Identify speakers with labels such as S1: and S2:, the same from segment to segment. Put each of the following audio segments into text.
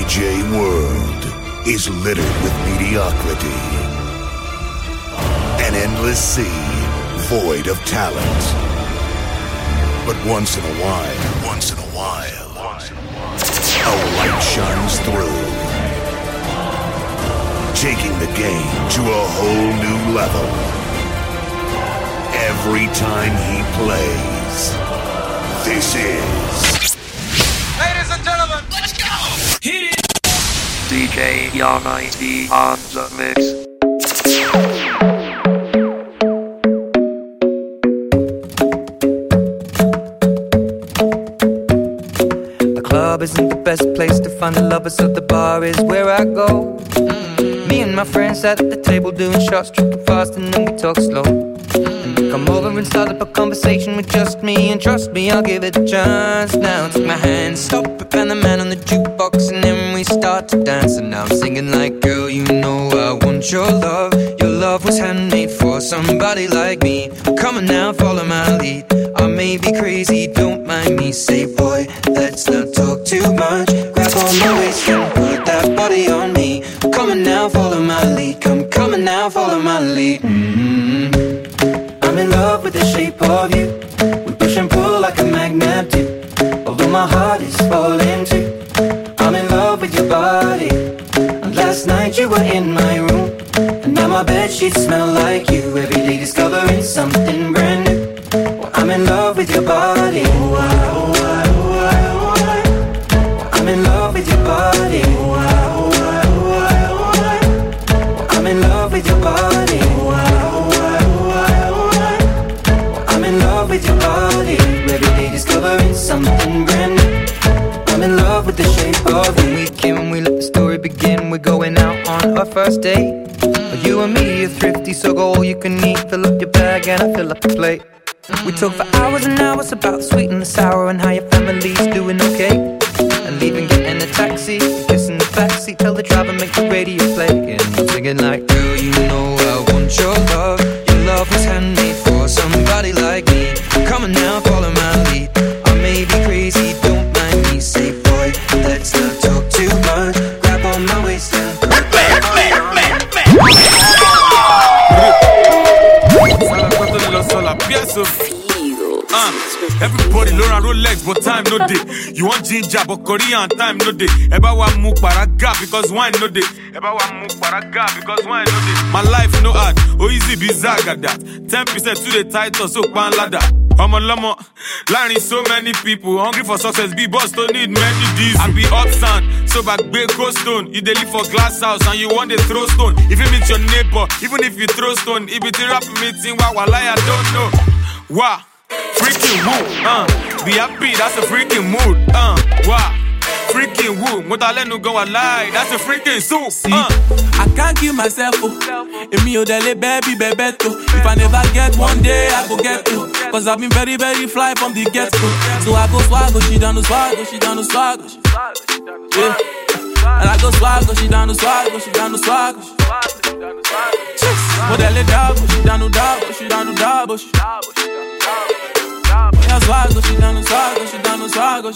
S1: DJ world is littered with mediocrity. An endless sea void of talent. But once in a while, a light shines through, taking the game to a whole new level. Every time he plays, this is...
S2: Ladies and gentlemen, let's go! Hit it!
S3: DJ Yamaiti on the mix.
S4: The club isn't the best place to find the lovers, so the bar is where I go. Me and my friends sat at the table doing shots, tripping fast, and then we talk slow. Come over and start up a conversation with just me, and trust me, I'll give it a chance. Now take my hand, stop it, and the man on the jukebox, and then we start to dance. And now I'm singing like, girl, you know I want your love. Your love was handmade for somebody like me. Come on now, follow my lead. I may be crazy, don't mind me. Say, boy, let's not talk too much. Grab on my waist and put that body on me. Come on now, follow my lead. Come on now, follow my lead. I'm in love with the shape of you. We push and pull like a magnet do. Although my heart is falling too. I'm in love with your body. And last night you were in my room, and now my bedsheets smell like you. Every day discovering something brand new. Well, I'm in love with your body. I'm in love with your body. I'm in love with your body. With your body, every day discovering something brand new. I'm in love with the shape of you. We came and we let the story begin. We're going out on our first date. You and me are thrifty, so go all you can eat. Fill up your bag and I fill up the plate. We talk for hours and hours about the sweet and the sour, and how your family's doing okay. And leaving, getting a taxi, kissing the backseat, tell the driver make the radio play. And I'm singing like, girl, you know I want your love. Your love was handmade for somebody like me. Come on now, follow my lead. I may be crazy, don't mind me. Say, boy, let's not talk too much. Grab on my waist and put that body on me.
S5: Everybody learn and roll legs, but time no day. You want ginger, but Korean time no day. Eba wa move paraga because wine no day. Eba wa move paraga because wine no day. My life no hard, oh easy bizarre got that. 10% to the title, so pan ladder. I'm a lama, learning so many people hungry for success. Be boss don't need many D's. I be upstand, so back big coast stone. You dey live for glass house and you want to throw stone. If you meet your neighbor, even if you throw stone, if it's a rap meeting, why I don't know. Why? Freaking woo, be happy, that's a freaking mood, wow. Freaking woo, Motalenu go alive, that's a freaking soup,
S6: I can't kill myself, Emi odele baby bebeto. If I never get one day, I go get to. Cause I've been very, very fly from the get-go. So I go swag, she down to swag, she down to swag, yeah. And I go swag, she down to swag, she down to swag, Modele double, she down to double, she down to double, she down to swag,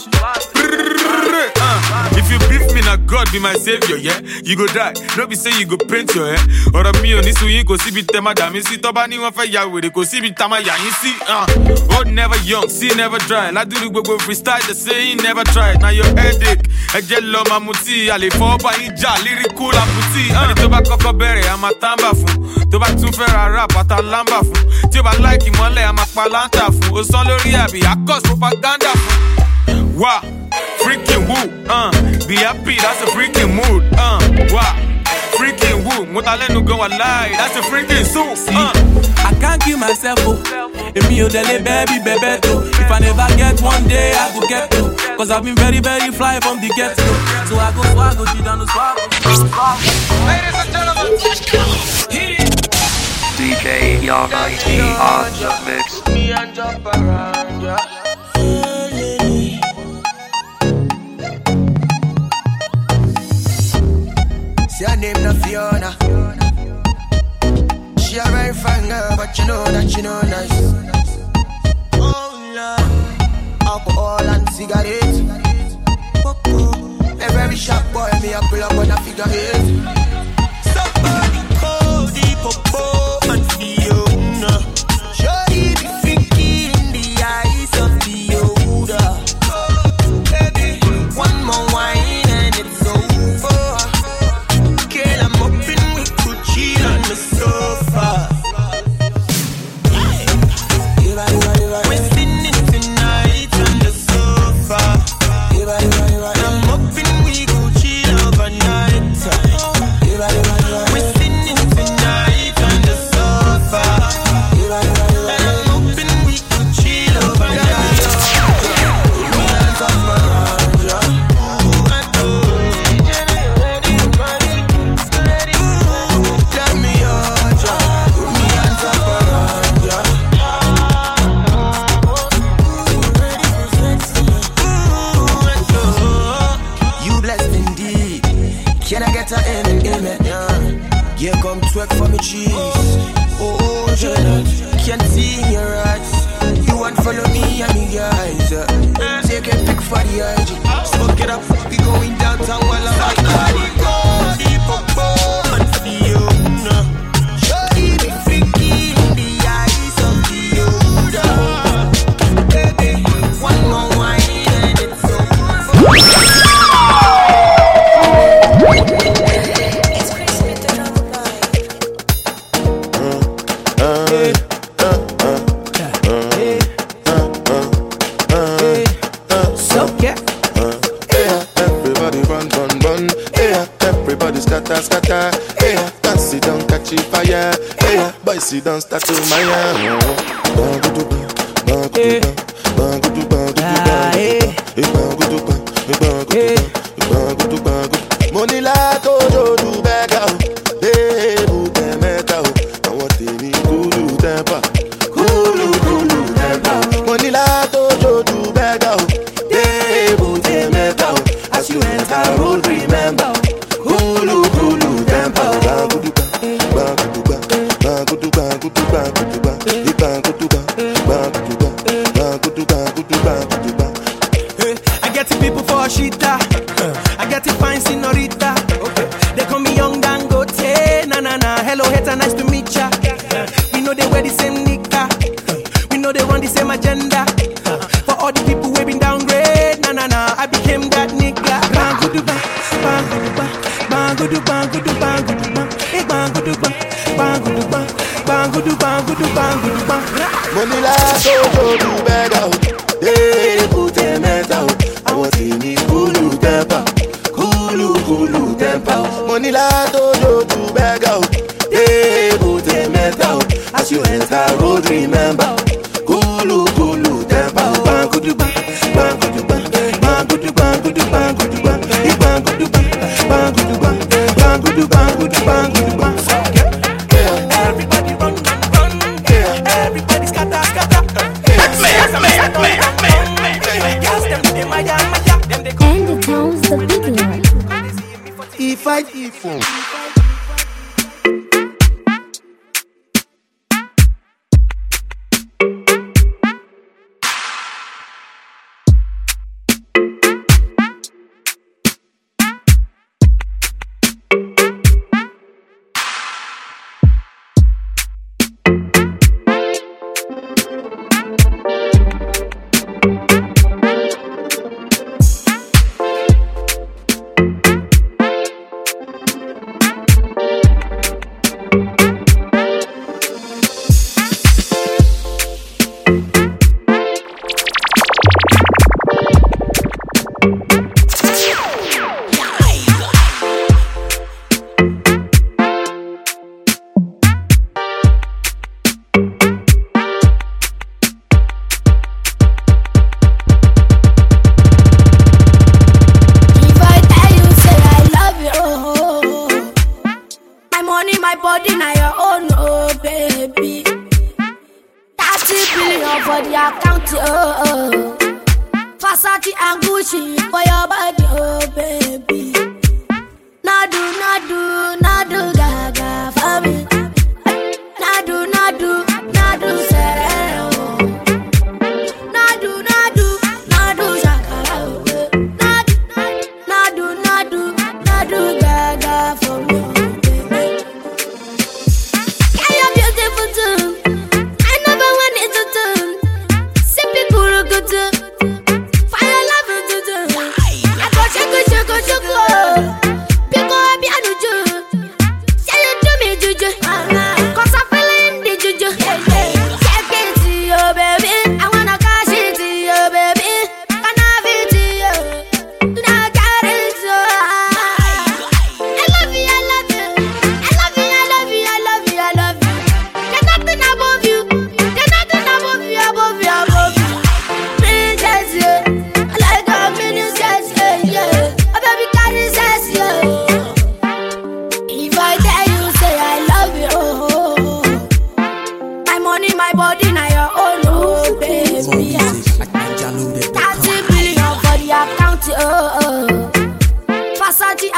S5: If you beef me, now God be my savior, yeah. You go die, no be say you go paint your hair. Or a me on this way, go see be tema dami. See Tobani one for ya with it, go see be tama ya. You see, old never young, see never dry. La do the go freestyle, just say he never tried. Now your headache, a jello mamuti, ali for by ija, lyrical and puti. And the tobacco berry, I'm a tamba fun. Tobacco fair rap, at a lamba fun. Tiba like him, I'm a palanta fun. O son loriabi, I cause propaganda fun. Wow. Freaking woo, be happy, that's a freaking mood, wow. Freaking woo, Motalenu go alive, that's a freaking soup,
S6: I can't kill myself, Emi odele baby bebeto. If I never get one day, I go get to. Cause I've been very, very fly from the get-go. So I go swag, she down to swag.
S2: Ladies and gentlemen, let's go! Hit it!
S3: DJ Yamaiti on the mix.
S2: Me and jump around, yeah.
S7: See her name not Fiona. She a very fine girl, but you know that she know nice. Oh Lord, alcohol and cigarettes. Every the shop boy, me a pull up on a figure eight. Somebody call the popo and feel no. Surely be freaky in the eyes of the older. Baby, one more wine and it's over. Girl, I'm hoping we could chill on the sofa. We're sitting tonight on the sofa. I'm hoping we could chill overnight. We're sitting tonight on the sofa. And I'm hoping we could chill overnight. Me hands up around ya. Let me hold ya. Me hands up around ya. You blessed indeed. Can I get an amen? Yeah, come twerk for me, cheese. Oh, Janet, can't see in your eyes. You want follow me and me guys. Take a pic for the IG. Smoke it up, we going downtown while I'm out. Somebody go deep up and feel. Surely be freaky in the eyes of the older. Baby, one more wine and it's over.
S8: Everybody run, run, run. Yeah, everybody scatter, scatter. Yeah, can't sit down, catch it fire. Yeah, boy, sit down, start to Maya. Money la todo do bega. Hey, buke meta. I want any kulu temper. Kulu temper. Money la todo do bega. Hey, buke meta. As you enter road, remember. Kulu temper.
S7: I get the people for Shita. I get the fine senorita. They call me Young Dangote. Na na na. Hello, hater, nice to meet ya. We know they wear the same nika. We know they run the same agenda. For all the people we been downgrade. Na na na. I became that nigga. Bang gudu bang, bang gudu bang, bang gudu bang gudu bang gudu bang, bang gudu bang, bang gudu bang, bang gudu bang gudu bang gudu bang.
S8: Money la todo do bega. Hey, buke meta. I want any kulu temper. Kulu temper. Money la todo do bega. Hey, buke meta. As you enter road, remember. Kulu temper. Bang gudu bang, bang gudu bang, bang gudu bang gudu bang gudu bang, bang gudu bang, bang gudu bang, bang gudu bang gudu bang gudu bang. Everybody run, run, run. Everybody scatter, scatter.
S9: And the town's the big one.
S8: If I phone.
S9: body now your own, oh baby. 30 billion for the account, oh. Versace and Gucci for your body, oh baby. Nadu gaga for me. Nadu sereno. Nadu shakara. Nadu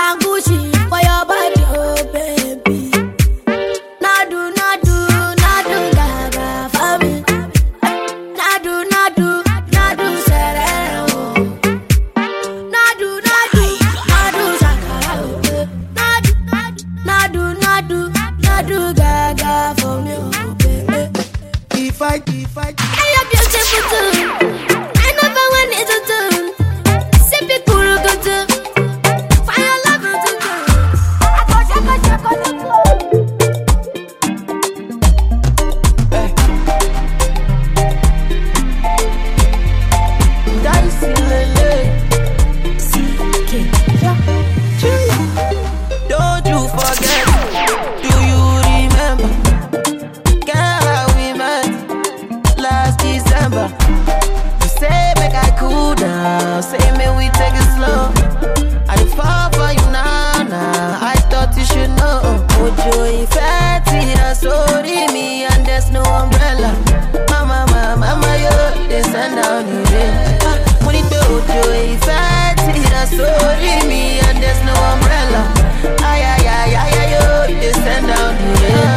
S9: and Gucci for your body, oh baby. Nadu, nadu, nadu, gaga for me. Nadu, nadu, nadu, sereno. Nadu, nadu, nadu, shakara. Nadu, nadu, nadu, nadu, gaga for me, oh baby.
S8: If I
S9: You're beautiful too. I never wanted to do. Sip it, cool, good too. Fire love to do. I go shaka shaka to do.
S7: Dicey lele. Don't you forget? Do you remember? Girl, how we met last December. You say make I cool down, say may we take it slow. I fall for you now. I thought you should know. Ojo ifeti na sorry me and there's no umbrella. Mama, yo, they send down the rain. When it do Ojo ifeti na sorry me and there's no umbrella. Ay, yo, they send down the rain.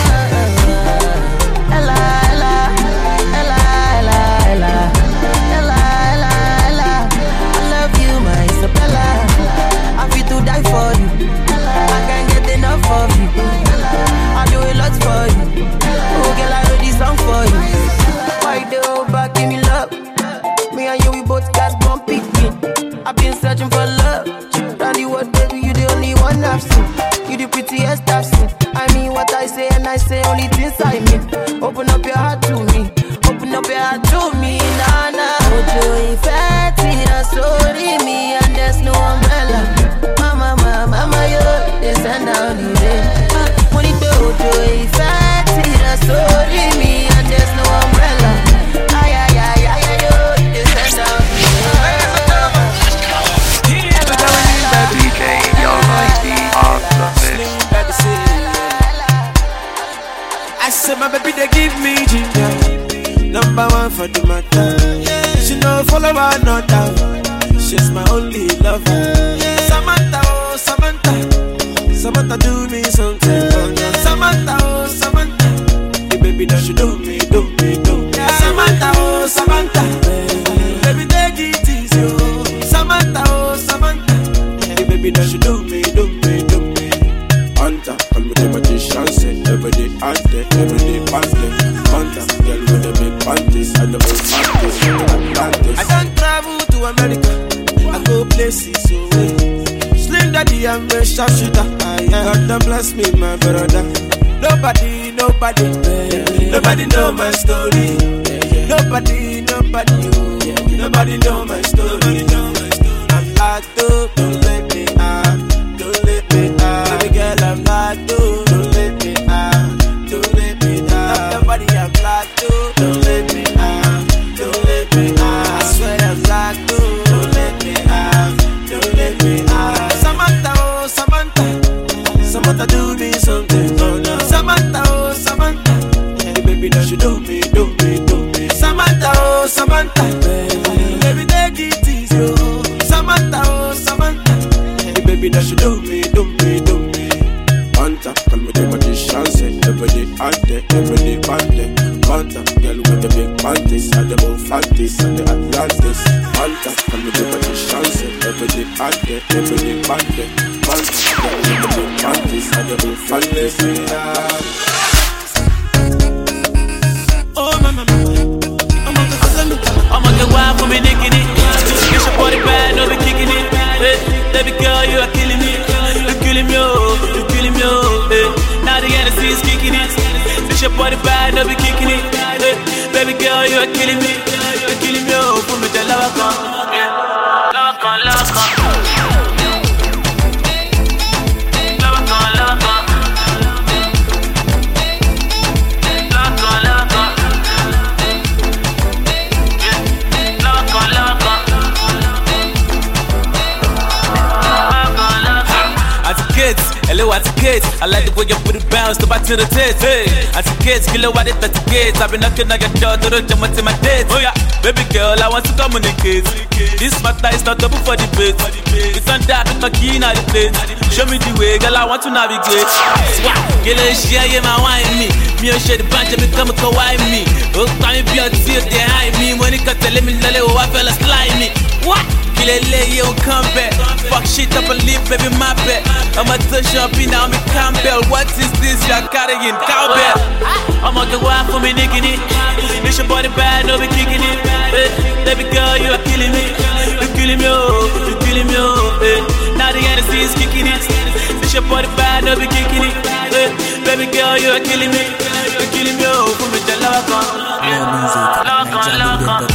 S7: Ella, Ella, Ella, Ella, Ella, Ella, Ella, Ella. I love you, my Isabella. I'm fit to die for you. I can't get enough of you. I do a lot for you. Oh, girl, I know this song for you. Why they all back, give me love? Me and you, we both got bumpy. I've been searching for love. Round the world, baby, you the only one I've seen. You the prettiest I've seen. I mean what I say, and I say only things I mean. Open up your heart to me. Open up your heart to me, nah, nah. Ojo ifeti na sorry me, and there's no umbrella. Mama, yo, they send down the rain. When it do Ojo ifeti na sorry me, and there's no umbrella. Ay, yo, they send down the rain.
S3: DJ Almighty on the mix.
S10: I said my baby they give me ginger. Number one for the matter. She no follow another. She's my only lover. Samantha, oh Samantha, Samantha do me something. Samantha, oh Samantha, the baby that she do me. Samantha, oh Samantha, baby take it easy. Samantha, oh Samantha, the baby that she do me. Hunter, call me the magician, say every day ante, every day pante. Hunter, girl with the big panties and the big panties in the Atlantis. I don't travel to America, I go places away. Slim daddy, I'm a sharpshooter. God don't bless me, my brother. Nobody know my story. Nobody know my story. I'm like, don't let me out. Baby girl, I'm like, don't let me out. Nobody, I'm like, don't let me out. I swear I'm like, don't let me out. Samantha, oh Samantha, Samantha do me something. Samantha, oh Samantha, the baby that she do me. Samantha, oh Samantha, baby take it easy. Samantha, oh Samantha, the baby that she do me. Hunter, call me the magician, say every day ante, every day pante. Hunter, girl with the big panties and the big panties and the Atlantis. Hunter, call me the magician, say every day ante, every day pante. Hunter, girl with the big panties and the big panties. Oh mama,
S6: I'ma get wild for me, nicking it. Get your body bad, no be kicking it. Hey, baby girl, you are killing me. You killing me, oh, you killing me, oh. Hey, now the Hennessy is kicking it. Get your body bad, no be kicking it. Hey, baby girl, you are killing me. You killing me, oh. Put me the love on, love on.
S10: At the gates,
S6: Hello, at the kids. I like the way you put it bounce to back to the tits. Hey, at the kids, kill it, what it, at the kids. I've been knocking on your door to the jump to my tits. Oh yeah, baby girl, I want to communicate. This matter is not open for debate. It's on that, it's not key in the plate. Show me the way, girl, I want to navigate. Swat, girl, share my wine me. Me oh share the bunch, me come to wine me. Oh, time if you're still behind me. When it got to let me know I fell asleep me. What? Kill it, you come back. Fuck shit up and leave, baby, my bed. I'm a touch up in now, me Campbell. What is this? You're carrying cowbell. I'm on the wife for me, nicking it. It's your body bad, no be kicking it. Baby girl, you are killing me. You're killing me, oh, you're killing me, oh. Now the Hennessy is kicking it. It's your body bad, no be kicking it. Baby girl, you are killing me. You're killing me, oh, for me, the love on. Love on, love on.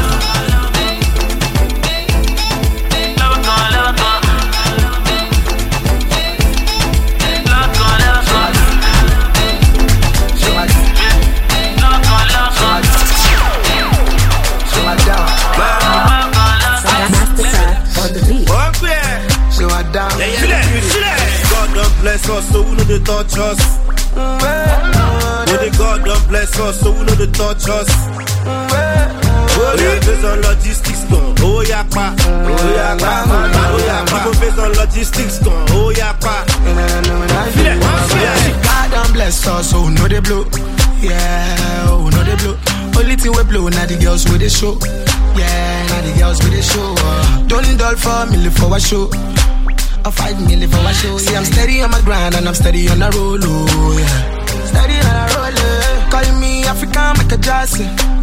S10: God don't bless us, so we know they touch us. When God don't bless us, so we know they touch us. Oh yeah, based on logistics gone. Oh yeah, pa. Oh yeah, pa. Oh yeah, pa. Based on logistics gone. Oh yeah, pa.
S11: God don't bless us, so we know they blow. Yeah, oh we know they blow. Only thing we blow, now the girls with the show. Yeah, now the girls with the show. Don't dull for me, live for a show. I fight me, live for a show. See, I'm steady on my grind and I'm steady on the roll. Oh, yeah. Steady on the roll. Call me African, make a Jackson.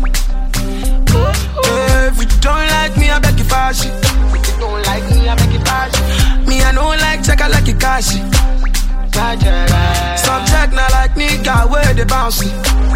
S11: If you don't like me, I beg you fashion. If you don't like me, I beg you fashion. Me, I don't like check, I like you cashy. Subject not like nigga, where they bouncing.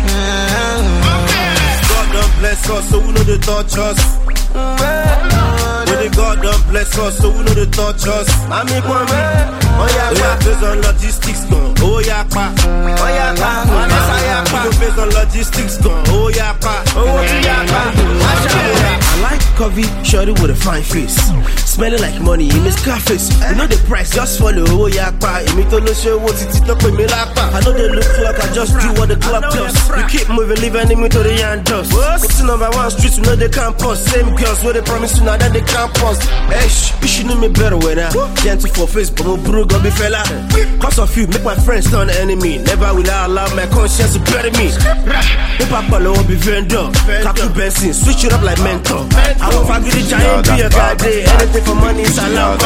S10: God don't bless us, so we know they touch us. When God don't bless us, so we know they touch us. Mami Kwame, oh yeah, based on logistics gone. Oh yeah, pa. Oh yeah, pa. We go based on logistics gone. Oh yeah, pa. Oh yeah, pa. I like coffee, shorty with a fine face, smelling like money in his Scarface. You know the price, just follow. Oh yeah, pa. Me to no show what it up with me like pa. I know they look like I just do what the club does. We keep moving, leaving me to the end dust. What's the number one street? You know they campus. Same girls where they promise you now that they campus. Hey, you should know me better when I gentle for face, but my bro gon' be fella. Cause of you, make my friends turn enemy. Never will I allow my conscience to bury me. If I follow, I'll be vendor. Capital Benson, switch it up like mentor. I won't forget the giant be a guy day. Anything for money is allowed.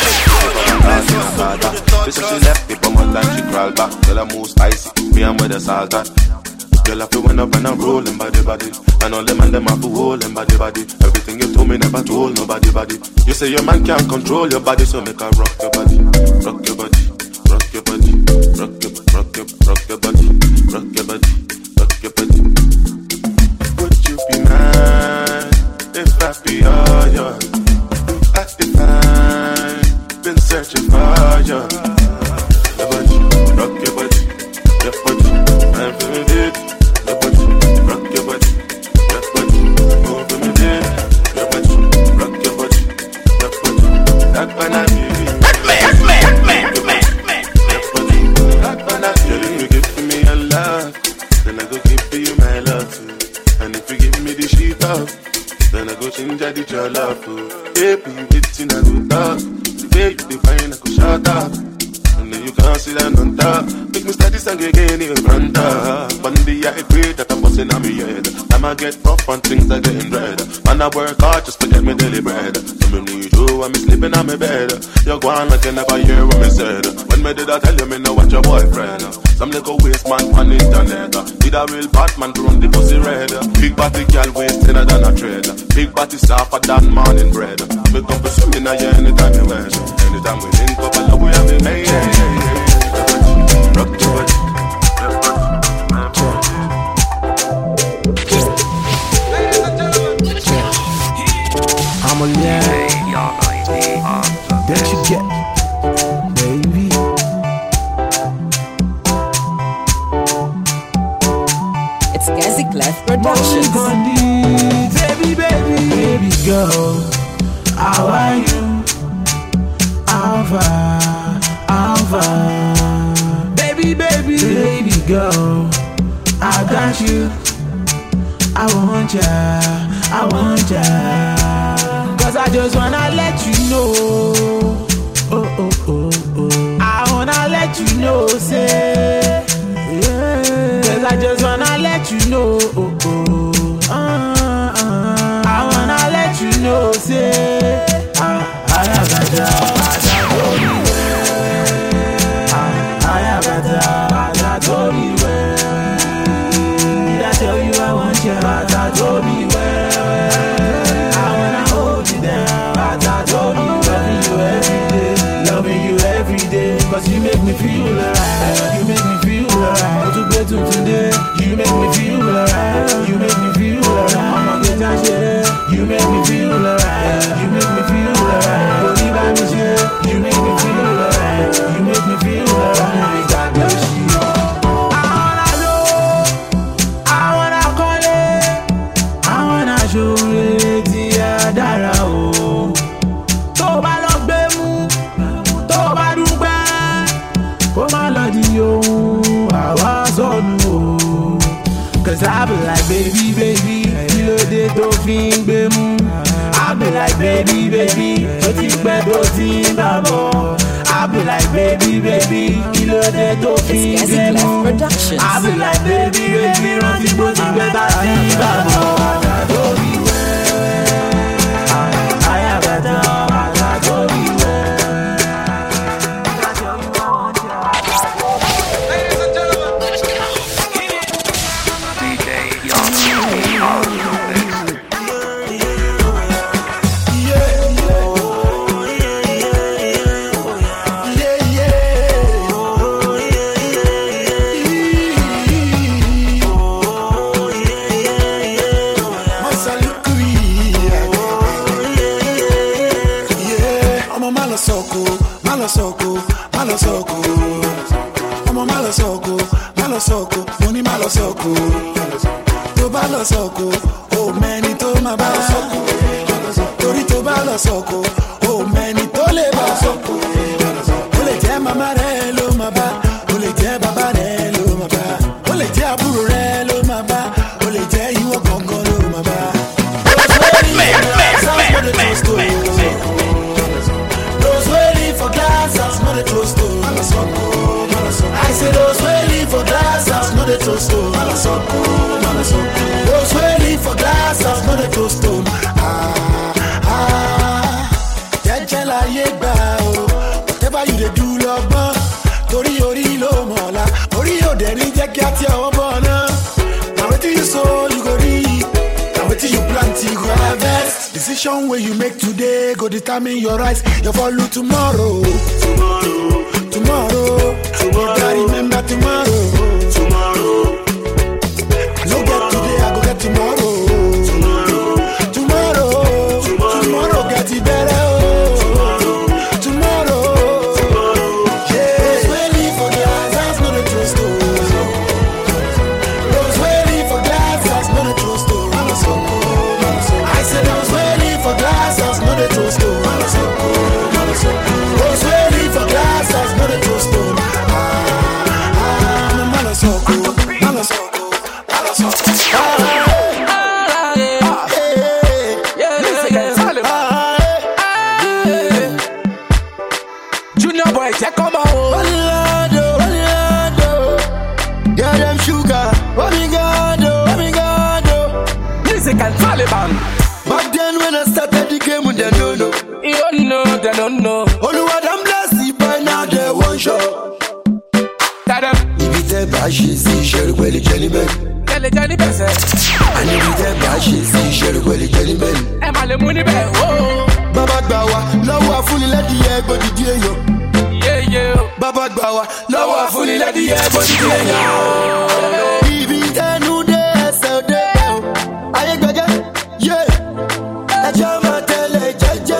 S12: This is she left me, but one time she crawl back. Girl, I move spicy, me and with the salt that. Girl, I feel when up and I'm rolling body. And all them and them have to hold them body. Everything you told me never told nobody. You say your man can't control your body, so make her rock your body. Rock your body, rock your body, rock your body, rock your body, rock your body. Would you be mine if I be all yours? I define, been searching for you. Your body, rock your body, your body, I'm feeling it. Your body, rock your body, your body, move me there. Your body, rock your body, your body. That banana, hit me. That banana, you give me a love, then I go give you my love too. And if you give me the sheet up, then I go change the your love too. Baby, you get in a good talk. The way you define, I go shut up. And then you can't sit down on top. Make me start this song again in front of. One day I agree that I'm busting on me head. Time I get rough and things are getting red. Man, I work hard just to get me daily bread. So me need you when me sleeping on my bed. You're gone like you never hear what me said. When me did I tell you me know what your boyfriend? Some little waste man on internet. Did a real Batman to run the pussy red. Big body girl waist thinner than a tread. Big body softer than morning bread. Me come for swimming at you anytime you wear. Anytime we link up, I love we have been made. Rock your body.
S11: I'm a lion. That you get, baby.
S13: It's Gazi Clef Productions.
S11: Baby girl, how are you? How far?
S10: go. I got you. I want ya. Cause I just wanna let you know. Oh. I wanna let you know, say. Yeah. Cause I just wanna let you know. I wanna let you know, say. I have a job. Did I tell you I want you? But I told me well. I wanna hold you down. But I told you loving you every day. Cause you make me feel alright. You make me feel alright. Go to bed today. You make me feel alright. You make me feel alright. I'ma get that shit. You make me feel alright. You make me feel alright. Go leave by me shit. You make me feel alright. You make me feel alright. Got that shit. Cause I be like baby, you know they don't think bemu. I be like baby, don't think babo. I be like baby, you know they don't think bemu. I be like baby, don't think babo. Oh, many to my basoko. Tori to balosoko. Oh, many to le basoko. Ole je mama re lo maba. Ole je baba re lo maba. Ole je aburo re lo maba. Ole je iwo gongo lo maba. Those waiting for glass house, not a toast. I say those waiting for glass house, not a toast. Those waiting for glass house, not a toast. Jẹ́jẹ́lá yé gbà o, whatever you dey do lọ́gbọ́n. Torí orí ló mọ̀ọ́lá, orí òde ní jẹ́ kí á ti ọwọ́ bọ̀ náà. Na wetin you sow you go reap, na wetin you plant you go harvest. Decision wey you make today go determine your rise, your follow tomorrow. Tomorrow, you gotta remember tomorrow. No get today, I go get tomorrow. Tomorrow get it better. Tomorrow, yeah. Those waiting for glass house, not a true story. Those waiting for glass house, not a true story. I said those waiting for glass house, not a true story. Those waiting for glass house, not a true story. Junior boy, check on my yeah, them sugar. Music and Taliban. Back then when I started the game, they don't know. They don't know. Only what I'm blessed by now, they won't show. If it's a bash, see, share well, gentlemen. I need to bash, see, share well, gentlemen. Baba Gbawa, lọ́wọ́ fúnni lẹ́dí ẹ̀ gbòdì díẹ̀ yọ. Baba Gbawa, lọ́wọ́ fúnni lẹ́dí ẹ̀ gbòdì díẹ̀ yọ. Ibi tẹnu dé ẹsẹ̀ dé ẹ̀ o, ayé gbẹ̀gẹ́, yé, ẹjọ́ máa tẹ̀lé jẹ́jẹ́.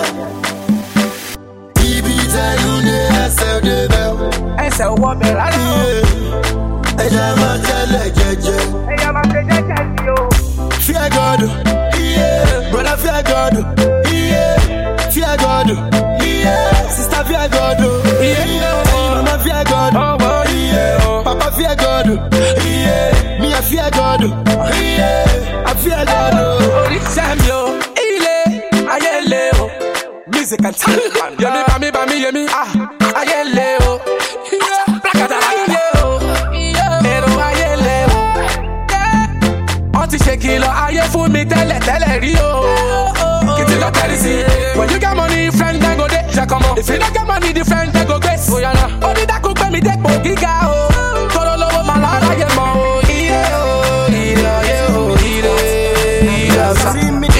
S10: Ibi tẹnu dé ẹsẹ̀ dé ẹ̀ o, ẹsẹ̀ wọ́ bẹ̀ rárá o. Ẹjọ́ máa tẹ̀lé jẹ́jẹ́. Ẹjọ́ máa tẹ̀lé jẹ́jẹ́ sí o. Fear God, yeah, brother fear God, yeah. Fear God, yeah. Sister fear God, yeah. Mama fear God, yeah. Papa
S8: fear God. Yeah, me I fear God. Yeah, I fear God.
S6: Samuel, Ile, Ayeleo, music and talent. Yemi, Bami, Yemi, Ayeleo, Ayeleo, Ayeleo. Auntie Shekilo, Aye for me, tell Rio. Get it up, when you got money, friend, then go there. Come on, if you don't get money, the friend, then go grace. Oh, yeah, only that could pay me, take Bogiga. Tolo, Malara, Yemo. See me,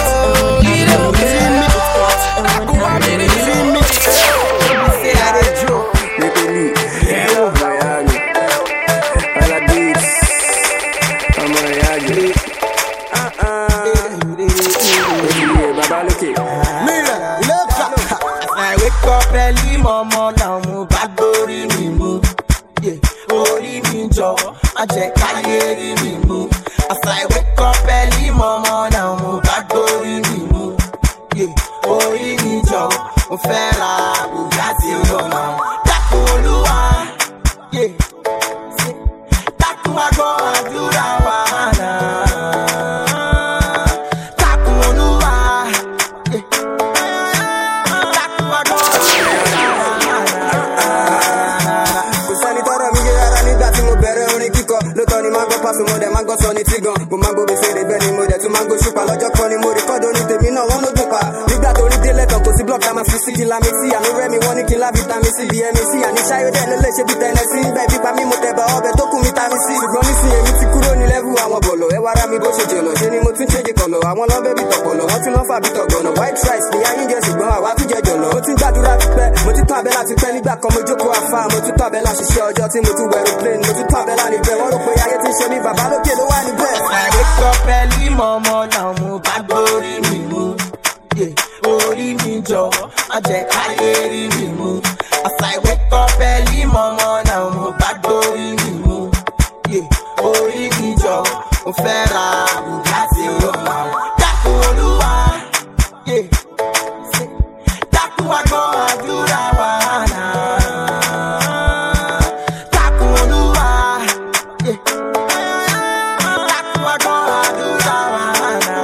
S6: say I did joke. Make me leave. Miami. All I do is I'm Miami. Baba look it. Mira, look up. I wake up early, mama, now move back, body me move. Yeah, body me jaw. I check my head, me move. As I wake up early, mama, now move back, body me move. Yeah, body me jaw. O fella, Bugatti, mama. Taku Olúwa, yeah. Taku Ago Adura Wana. Taku Olúwa, yeah. Taku Ago Adura Wana. Kusani toro mi ye ara nígbà tí mo bẹ̀rẹ̀ orin kíkọ. Lóòótọ́ ni máa gbọ́ pàṣẹ mo dẹ̀ máa gbọ́ sọ ní tígan. Mo máa gbọ́ bèsè rẹ̀ bẹ́ẹ̀ ni mo dẹ̀ tún máa gbọ́ ṣùpá. Lọ́jọ́ kan ni mo rìkọ́dù orin tèmi náà wọ́n ló dùn pa. Nígbà tó rí délẹ̀ tán kò sí block táwọn fi sí kí lámì sí. Àánú rẹ̀ mi wọ́n ní kí n lá vitamin C bí ẹ̀mí sí. Àní ṣáyé dẹ̀ ló lè ṣe bí tẹ̀lẹ̀ sí. Bẹ́ẹ̀ bí pa mí mo tẹ̀bà ọbẹ̀ tó kún vitamin C. Ṣùgbọ́n nísìnyí èmi ti kúrò ní level àwọn bọ̀lọ̀. Ẹ wá ra mi bó ṣe jọ̀lọ̀. Ṣé ni mo tún ṣèjì kọ̀lọ̀. Àwọn lọ́bẹ̀ bí tọ̀pọ̀lọ̀. Wọ́n ti lọ́ fà bí tọ̀gọ̀nà. White rice ni ayé jẹ ṣùgbọ́n àwa tún jẹ jọ̀lọ̀. Mo ti ń gbàdúrà ti pẹ́. Mo ti tún abẹ́lá ti pẹ́ nígbà kan mo jókòó afá. Mo tún tún abẹ́lá ṣiṣẹ́ ọjọ́ tí mo tún wọ aeroplane. Mo tún tún abẹ́lá níbẹ̀. Wọ́n rò pé ayé ti ń ṣe mí bàbá lókè ló wà níbẹ̀. Wake up early, mama, now move back, body me move. Yeah, orí mi jọ, má jẹ́ káyé rí mi mú. As I wake up early, mama, now move back, body me move. Yeah, orí mi jọ, mo fẹ́ ra Bugatti Roma. Taku Olúwa, yeah. Taku Ago Adura Wana. Taku Olúwa, yeah. Taku Ago Adura Wana.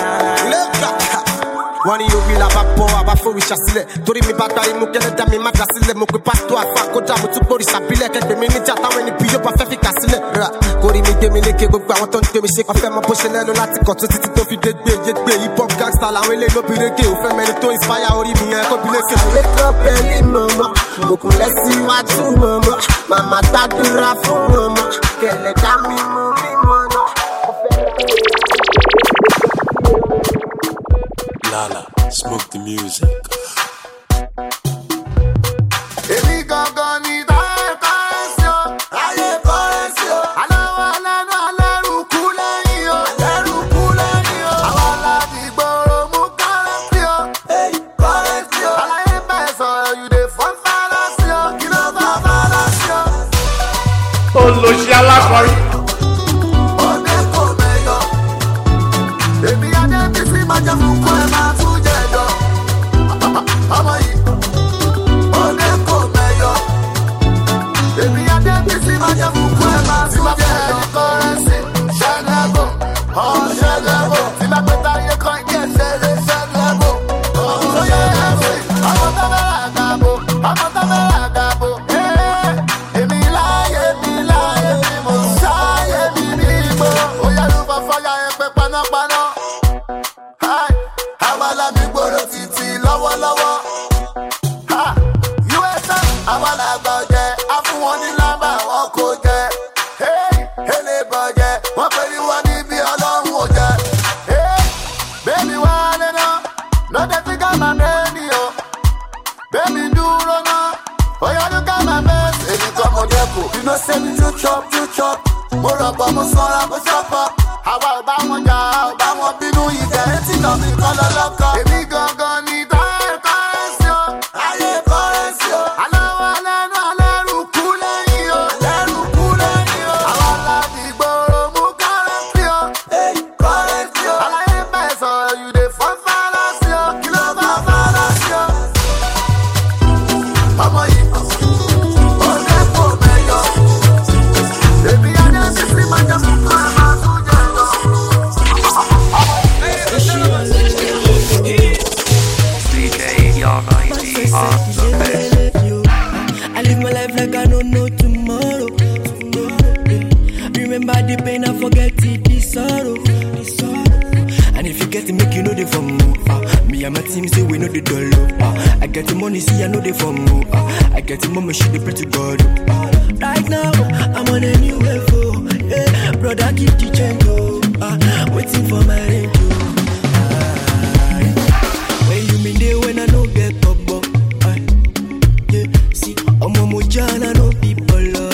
S6: Wọ́n ní orí la bá bọ́ àbá foríṣà sílẹ̀. Torí mi bá gbárí mú kẹ́lẹ́ dá mi má dá sílẹ̀. Mo pe pásítọ̀ àfa kódà mo tún gbórí sàbílẹ̀. Kẹ́gbẹ́ mi níjà táwọn ẹni bí yóò bá fẹ́ fi kà sílẹ̀. Kórì mi gbé mi lékè gbogbo àwọn tó ń gbé mi ṣe. Ọ̀fẹ́ mọ bó ṣe lẹ́nu láti kọ̀ tó títí tó fi dé gbé. Yé gbé hip hop gangsta làwọn eléyìí ló bí rége. Òfẹ́ mẹni tó inspire orí mi yẹn kó bí lékè. Wake up early mama, bùkún lẹ́síwájú mama. Màmá gbàdúrà fún mama. Kẹ̀lẹ́ dá mi mú mi mọ́nà.
S5: Lala, smoke the music.
S8: Èmi gangan ni kọ́rẹ́nsì o, ayé kọ́rẹ́nsì o. Aláwọ̀ alẹ́nu alẹ́rù kú lẹ́yìn o, alẹ́rù kú lẹ́yìn o. Àwọn aláàbí gbòòrò mú kọ́rẹ́nsì o, kọ́rẹ́nsì o. Aláyé bẹ́ẹ̀ sọ̀rọ̀ you dey fọ́n fàlásì o, kí ló bá fàlásì o.
S14: Olóṣì alákọ̀ọ́rí.
S8: Ọdẹ kò mẹ́yọ̀, èmi adé bí sí máa jẹ fún kọ́ ẹ máa tún jẹ jọ. Ọmọ yìí. Ọdẹ kò mẹ́yọ̀, èmi adé bí sí máa jẹ fún kọ́ ẹ máa tún jẹ jọ. Kọ́rẹ́nsì ṣẹ́lẹ̀bọ̀, ṣẹ́lẹ̀bọ̀, tí bá pẹ́ táyé kan yẹ ṣẹlẹ̀ ṣẹ́lẹ̀bọ̀. Ọ̀ṣọ́yẹ ẹ̀fẹ̀, ọmọ tó bẹ̀rẹ̀ àgàbò, ọmọ tó bẹ̀rẹ̀ àgàbò. Èmi láyé mi mo ṣáyé mi ní ìgbò. Ó yẹ ló bá fọ́yà ẹ pé panápaná. Àwọn alábí gbòòrò títí lọ́wọ́lọ́wọ́. USM àwọn alàgbà ọ̀jẹ̀ á fún wọn ní lámbà wọn kò jẹ. Elébọ̀ jẹ wọ́n pẹ̀lú wọn níbi ọlọ́run ò jẹ. Bébí wà lẹ́nà lọ́dẹ tí ká máa bẹ́ẹ̀ni o. Bébí dúró náà ó yọ ọdún ká máa bẹ́ẹ̀. Èmi kan mo dẹ́kù. You know say me too chop. Mo rọ̀bọ̀ mo sanra mo ṣọ́pọ̀. Àwa ò bá wọn jà ò bá wọn bínú ìfẹ́. Etí náà mi kọ́ lọ́lọ́kọ̀. Èmi gangan ni kọ́rẹ́nsì o, ayé kọ́rẹ́nsì o. Aláwọ̀ alẹ́nu alẹ́rù kú lẹ́yìn o, alẹ́rù kú lẹ́yìn o. Àwọn alábí gbòòrò mú kọ́rẹ́nsì o, kọ́rẹ́nsì o. Aláyé bẹ́ẹ̀ sọ̀rọ̀ you dey fọ́n fàlásì o, kí ló bá fàlásì o. Ọmọ yìí, ọdẹ kò mẹ́yọ̀.
S7: life like I don't know tomorrow. Remember the pain, I forget it, the sorrow. And if you get to make you know the from me and my team say we know the dollar. I get the money, see I know the from I get the money, she the pray to God. Right now, I'm on a new level. Yeah, brother, keep the change. Waiting for my radio. When you mean day when I don't get bubble. Yeah, see, I'm a mojana, no people.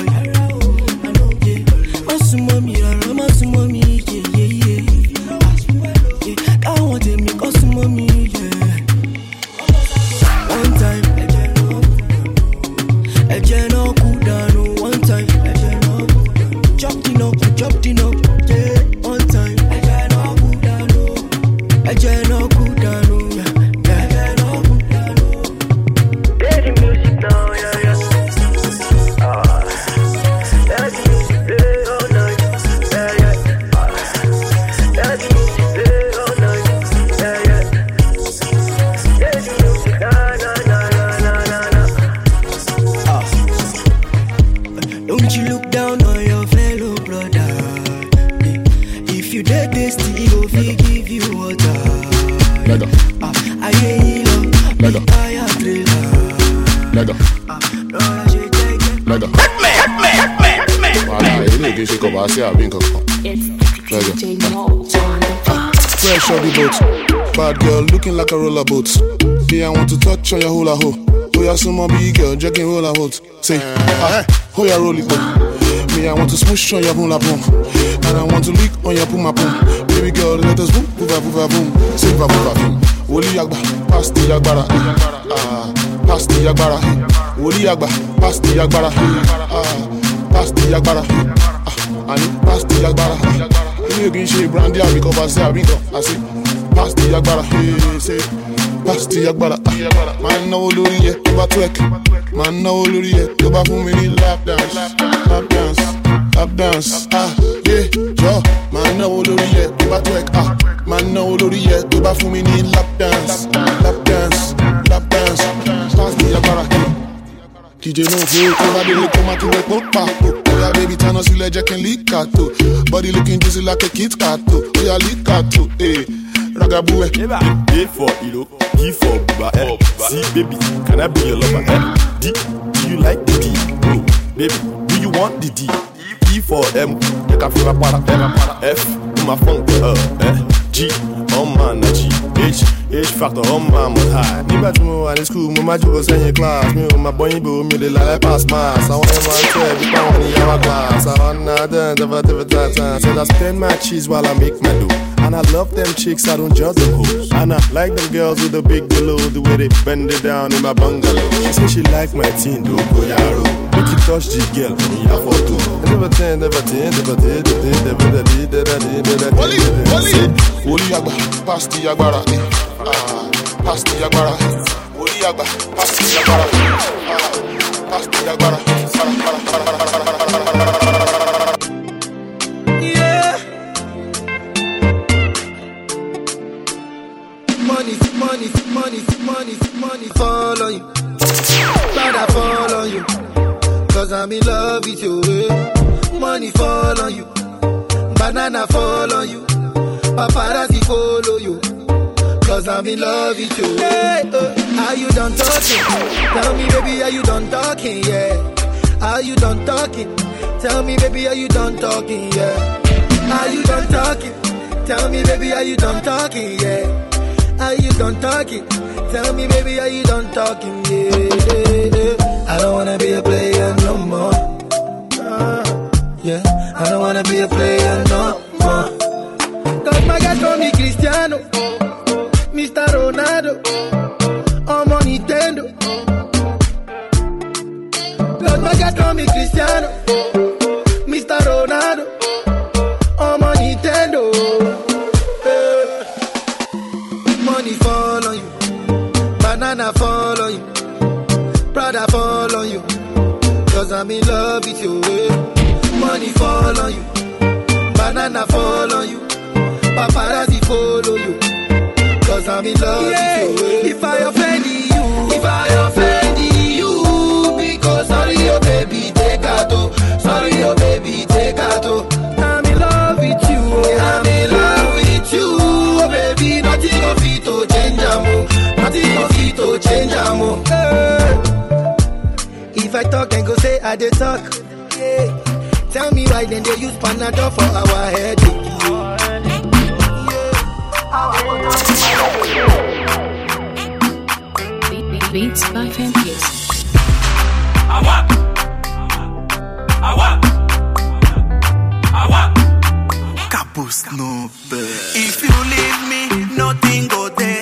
S15: Fresh on the boat, bad girl looking like a roller boat. Me, I want to touch on your hula ho. Oh, you're some big girl, jogging hula hoot. Say, oh, you're rolling boat. Me, I want to smoosh on your hula boom. And I want to lick on your puma boom. Baby girl, let us boom, boom. Say, boom. Woli Yagba, pass the Yagbara. Pass the Yagbara. Woli Yagba, pass the Yagbara. Pass the Yagbara. And pass the Yagbara. You can shake brandy because I say I say pass the Yagbara. Say pass the Yagbara. Man no lori ye, go back twerk. Man no lori ye, go back for me lap dance. Yeah, yo. Man no lori ye, go back twerk. Man no lori ye, go back for me lap dance. Pass the Yagbara. DJ no fool, everybody look come out to work, oh yeah, baby, turn us like Jack and Licato. Body looking juicy like a Kit Kat, oh yeah, Licato, Ragabue.
S10: A for Ilo, D for Buba, C, baby, can I be your lover, D, do you like the D? Oh, baby, do you want the D? E for M, you can feel my para, F, do my funk, G, oh man, G, H factor, oh man, was high. Me back to me in school, my jokes in your class. Me with my boy, boo, me the like pass mass. I want to tell you, I want to our class. I want to never time. So I spend my cheese while I make my dough. And I love them chicks, I don't judge them hoes. And I like them girls with the big below, the way they bend it down in my bungalow. She say she like my teen, do go yaro. Make you touch the girl, me a photo.
S15: Woli Yagba, pass the Yagbara. Pass the Yagbara. Woli Yagba, pass the Yagbara. Pass the Yagbara.
S7: Yeah. Money fall on you. Brother fall on you. Cause I'm in love with you. Money fall on you. Banana fall on you. Paparazzi follow you. Cause I'm in love with you. Hey, are you done talking? Tell me baby, are you done talking? Yeah. Are you done talking? Tell me baby, are you done talking? Yeah. Are you done talking? Tell me baby, are you done talking? Yeah. Are you done talking? Tell me baby, are you done talking? Yeah. I don't wanna be a player no more. Yeah. I don't wanna be a player no more. Cause my guys call me Cristiano, Mr. Ronaldo, I'm on Nintendo. Cause my guys call me Cristiano, Mr. Ronaldo, I'm on Nintendo. Money fall on you, banana fall on you, Prada fall on you. Cause I'm in love with you. Money fall on you, banana fall on you, paparazzi follow you. Cause I'm in love with you. If I offend you, because sorry, okay.
S11: I talk, then go say I dey talk. Yeah. Tell me why then they use Panadol for our headache.
S16: Beats by Fanpies.
S17: Caboose no bad. If you leave me, nothing go there.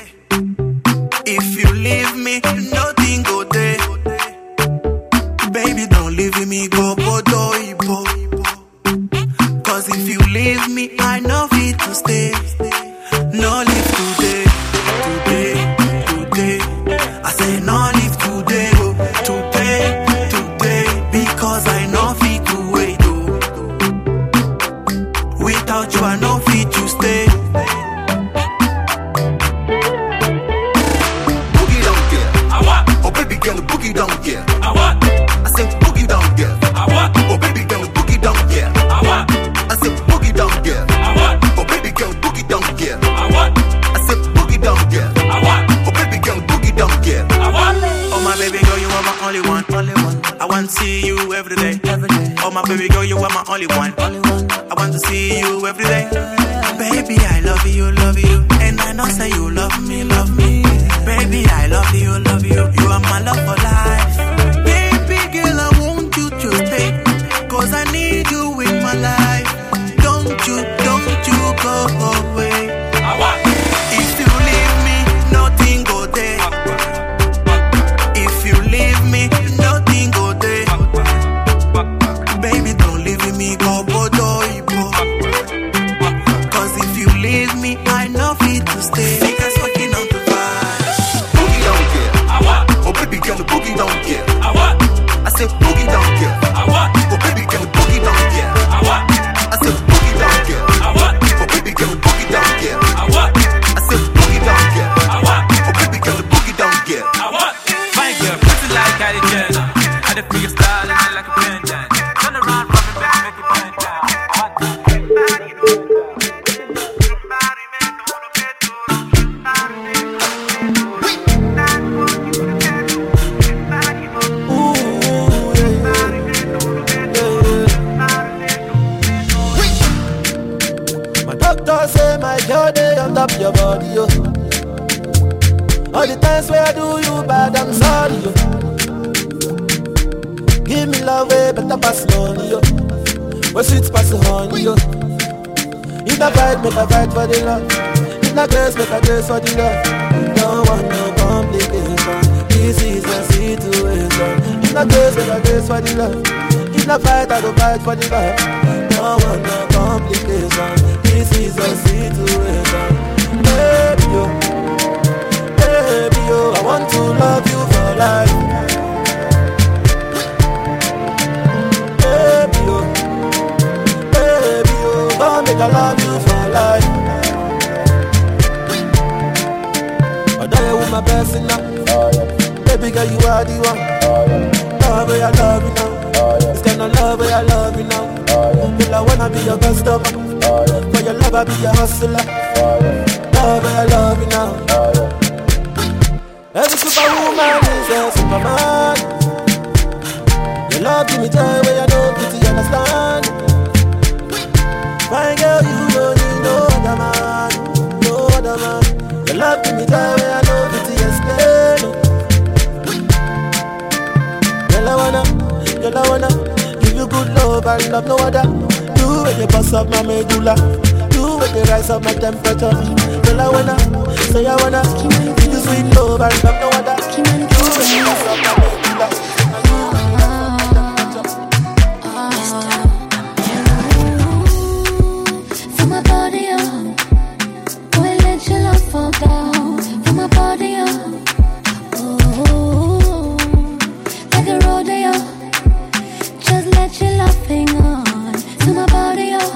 S17: If you leave me, nothing go there. Baby, don't leave me, go bodo ibo. Cause if you leave me, I know fit to stay. No leave today, today, today. I say no leave today, oh, today, today. Because I know fit to wait, oh. Without you, I know fit to stay.
S18: Boogie down, girl. Oh baby girl, boogie down, girl. I said boogie down, girl. Oh baby girl, boogie down, girl. I said boogie down, girl. Oh baby girl, boogie down, girl. I said boogie down, girl. Oh baby girl, boogie down, girl.
S17: Oh my baby girl, you are my only one, only one. I want to see you every day, every day. Oh my baby girl, you are my only one, only one. I want to see you every day. Baby, I love you, and I know say you love me, love me. Baby, I love you, you are my love for life. Baby girl, I want you to stay, cause I need you in my life. Don't you go away. If you leave me, nothing go there. If you leave me, nothing go there. Baby, don't leave me, go bodo ibo. Cause if you leave me, I know fit to stay. Niggas fucking on the vibe.
S18: Boogie down, girl. Oh baby girl, boogie down, girl. I said boogie down, girl. Oh baby girl, boogie down, girl. I said boogie down, girl. Oh baby girl, boogie down, girl. I said boogie down, girl. Oh baby girl, boogie down, girl.
S6: My girl, pretty like Kylie Jenner. I the feel style and I like a pendant. Turn around, rub it back, make it bend down.
S8: My doctor say my girl they on top your body, yo. All the times where I do you bad, I'm sorry, yo. Give me love way better pass money, yo. Where sweet pass the honey, yo. If I fight, make I fight for the love. If I grace, make I grace for the love. Don't want no complication. This is the situation. If I grace, make I grace for the love. If I fight, I go fight for the love. Don't want no complication. This is the situation. Baby, yo. Baby, yo. I want to love you for life. Baby, yo. Baby, yo. Don't make I love you for life. Although you with my person now. Baby girl, you are the one. Love where I love you now. This kind of love where I love you now. Girl, I wanna be your customer. For your love, I be your hustler. Love where I love you now. Every superwoman is a superman. Your love give me joy where I know pity, understand. My girl, you don't need no other man, no other man. Your love give me joy where I know pity, explain. Girl, I wanna give you good love and love no other. You when you bust up my medulla, you when you rise up my temperature. Girl, I wanna give you sweet love and love no other. You when you bust up my medulla.
S9: For my body, oh, boy, let your love fall down. For my body, oh, like a rodeo. Just let your love hang on to my body, oh.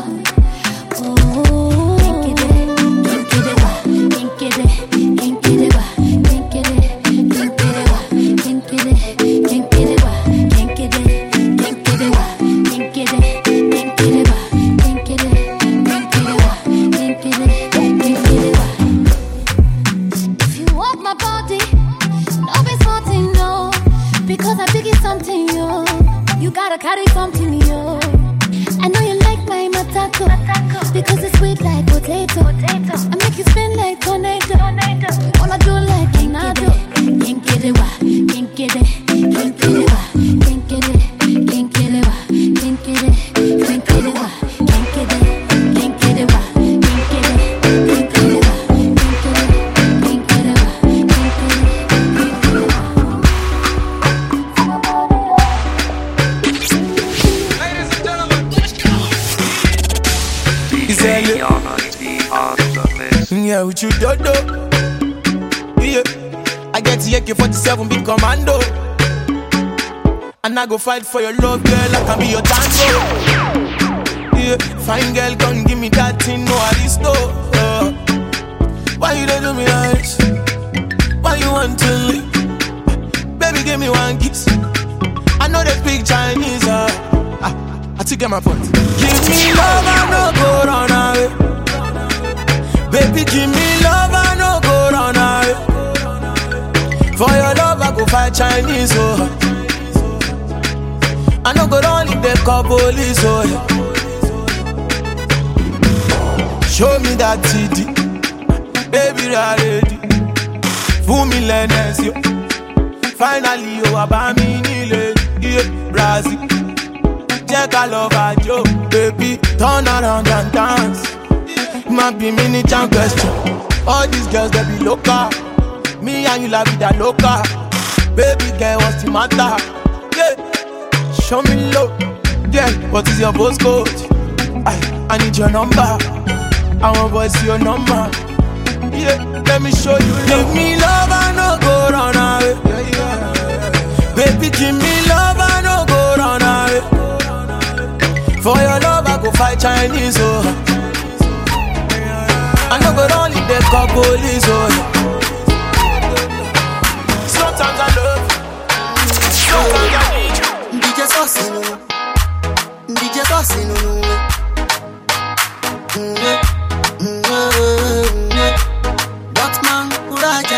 S9: If you want my body, no be smarting, no, because I think it's something, yo. You gotta carry something, yo. I know you like my matako because it's sweet like potato. I make you spin like tornado. All I do like tornado. Can't get it, can't get it, can't get it, can't get it, can't get it, can't get it, can't get it, can't get it, can't get it, can't get it, can't get it, can't get it,
S7: yeah, with you, Dodo. Yeah, I get the AK-47 big commando, and I go fight for your love, girl. I can be your tango. Yeah, fine girl, come give me that thing, no aristo. Why you don't do me like this? Why you want to leave? Baby, give me one kiss. I know they speak Chinese. I take my point. Give me love, I no go run away. Baby, give me love, I no go run away. For your love, I go fight Chinese, oh. I no go run if they call police, oh. Show me that TD, baby, you are ready. Fool me, Lennes, yo. Finally, you are by me, Nile, yeah, Brazil. Check I love her, Joe, baby, turn around and dance. Might be mini jam question. All these girls, they be local. Me and you la vida loca. Baby girl, what's the matter? Yeah, show me love. Yeah, what is your postcode? I need your number. I want to see your number. Yeah, let me show you love. Give me love, I no go run away. Baby, give me love, I no go run away. For your love, I go fight Chinese, oh. I no go run if they call police, oh. Sometimes I love, sometimes I need you.
S19: DJ Saucino, DJ Saucino. Batman, Kuraja.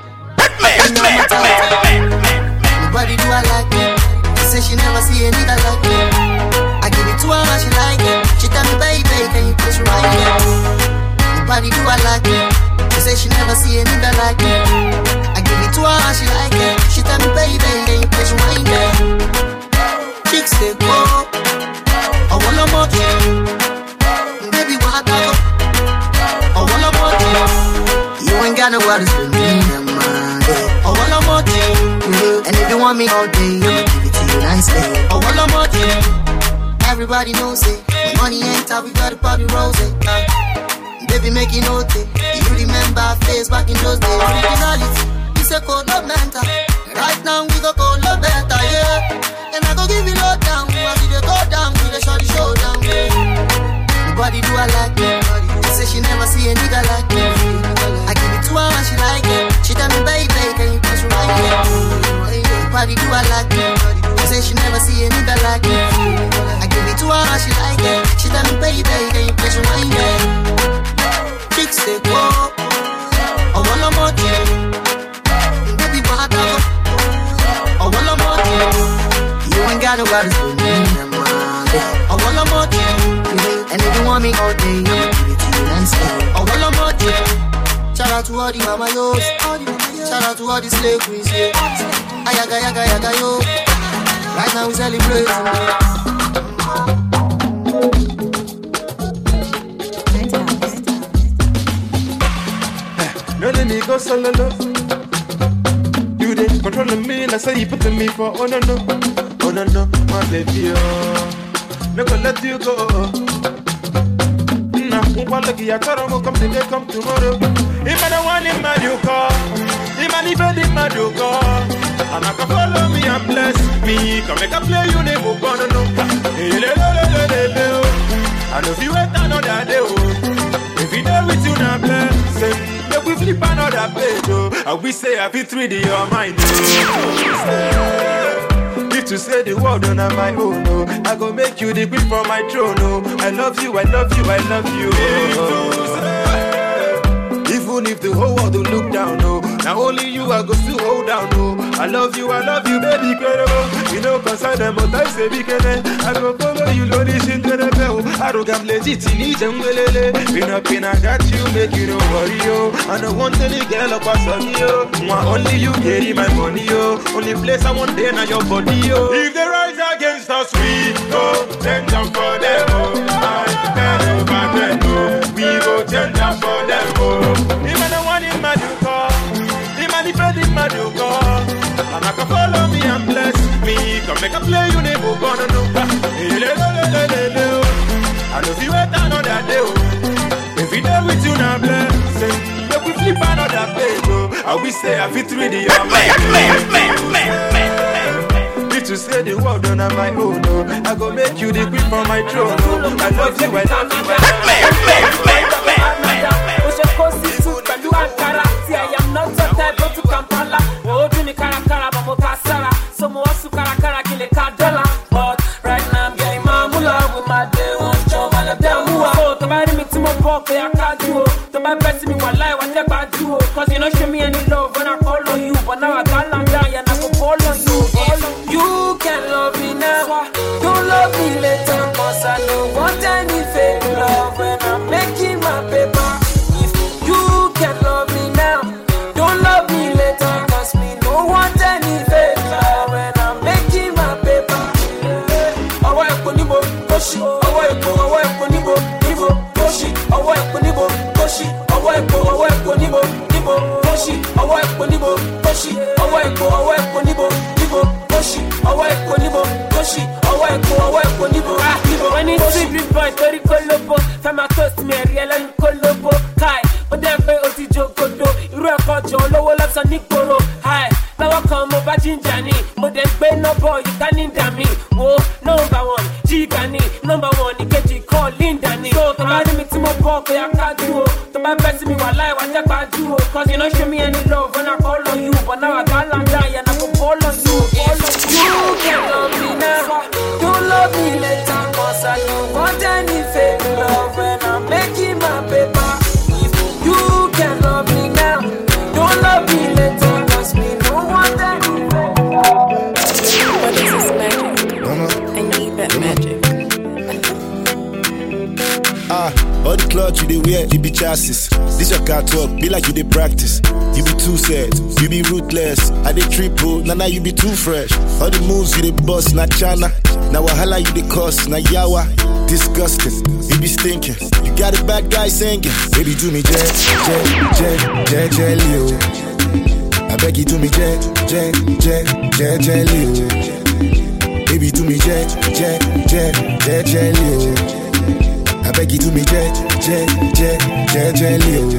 S19: Nobody do I like me. She say she never see a nigga like me. I give it to her and she like it. She tell me, baby, can you please remind me? Nobody do I like me. She say she never see a nigga like me. I give it to her and she like it. She tell me, baby, can you please remind me? Chicks say go, I wanna more you. Baby, what I go? I wanna more you. You ain't got no worries for me, man. I wanna more you. And if you want me all day, I'ma give it to you nicely. I wanna more you. Everybody knows it. When money ain't top, we gotta pop the rose. Baby, make it note it. You remember our face back in those days. Originality, it's a code of mental. Right now we go call love better, yeah. And I go give you low down. I see the go down, we the shorty show down, yeah. Nobody do I like me. She say she never see a nigga like me. I give it to her and she like it. She tell me, baby, can you please remind me? Nobody do I like me. She say she never see a nigga like me. I give it to her and she like it. She tell me, baby, can you please remind me? Chicks say go, I wanna more you. Baby, what I go? I wanna more you. You ain't got no worries for me, man. I wanna more you. And if you want me all day, I'ma give it to you nicely. I wanna more you. Shout out to all the mama yos. Shout out to all the slave queens, yeah. Ayaga, yaga, yaga, yo. Right now we celebrating.
S10: No, let me go solo. You did controlling me, and I say you put me for oh no, my baby, oh. No gonna let you go. Nah, one lucky I thought I will come today, come tomorrow. If I don't want him, I do call. If I need him, I do call. And I can follow me and bless me. Come make a play, you never gonna know. I know if you wait another day, if you know with you now, bless. Make we flip another page, oh. And we say happy 3D your mind, oh. If to say the word on my own, oh, I go make you the queen for my throne, oh. I love you, I love you, I love you, oh. Even if the whole world will look down, oh, now only you I go still hold down, oh. I love you, baby girl, oh. You know concern them, but I say weekend. I go follow you, know this shit to the bell. I don't have legit in each and willele. Pin I got you, make you no worry, yo. I don't want any girl up as on yo. Only you carry my money, yo. Only place I want there now your body, yo. If they rise against us, we go change up for them, oh. We go change up for them, oh. Even the one in my new car, even the bed in my new car. And I can follow me and bless me. Come make a play, you never gonna know. I know if you wait another day, if you there with you now blessing, make we flip another page, I will say I fit through the Need to say the world on my own, I go make you the queen for my throne. I love you, I love you. I am not the type to Kampala. Oh, do me karakara, Mamokasara. Some more Sukarakara, Kilekadela. But right now I'm getting my mula with my day one job and a damn mula. So, to buy me to my pocket, I can't do it. To buy best me one lie, what I do. Cause you don't show me any love when I call on you. But now I got long down and I go call on you. You can love me now, don't love me later. Cause I don't want any fake love when I'm making my paper. If you can love me now, don't love me later. Cause me don't want any fake love when I'm making my paper. Awa ekonibo, koshi. Awa ekonibo, nibo, koshi. Awa ekonibo, koshi. Awa ekonibo, nibo, koshi. Awa ekonibo, koshi. Awa ekonibo, nibo, koshi. Awa ekonibo, koshi. Awa ekonibo, nibo. When it's sweet boy, very colobo. Fama toast me, real and colobo. Kai, but then pay oti jokodo. You record your lower laps on Nikoro. Hi, now I come over Jinjani. But then pay no boy, you can't hinder me. Whoa, number one, Gigani. Number one, you get you call Lindani. So, to buy me to my pocket, I can't do it. To buy best me while I want to do it. Cause you don't show me any love when I call on you. But now I got long die and I go call on you. You can love me now, don't love me later. Cause I don't want any fake love when I'm making my paper. If you can love me now, don't love me later. Cause me don't want any fake love.
S20: What is this magic? I need that magic.
S21: All the clothes you dey wear, you be chassis. This your car talk, be like you dey practice. You be too sad, you be ruthless. I dey triple, now you be too fresh. All the moves you dey bust, na chana. Now wahala you dey cuss, na yawa. Disgusting, you be stinking. You got a bad guy singing. Baby do me jelly, oh. I beg you do me jelly, oh. Baby do me jelly, oh. I beg you do me jelly, oh.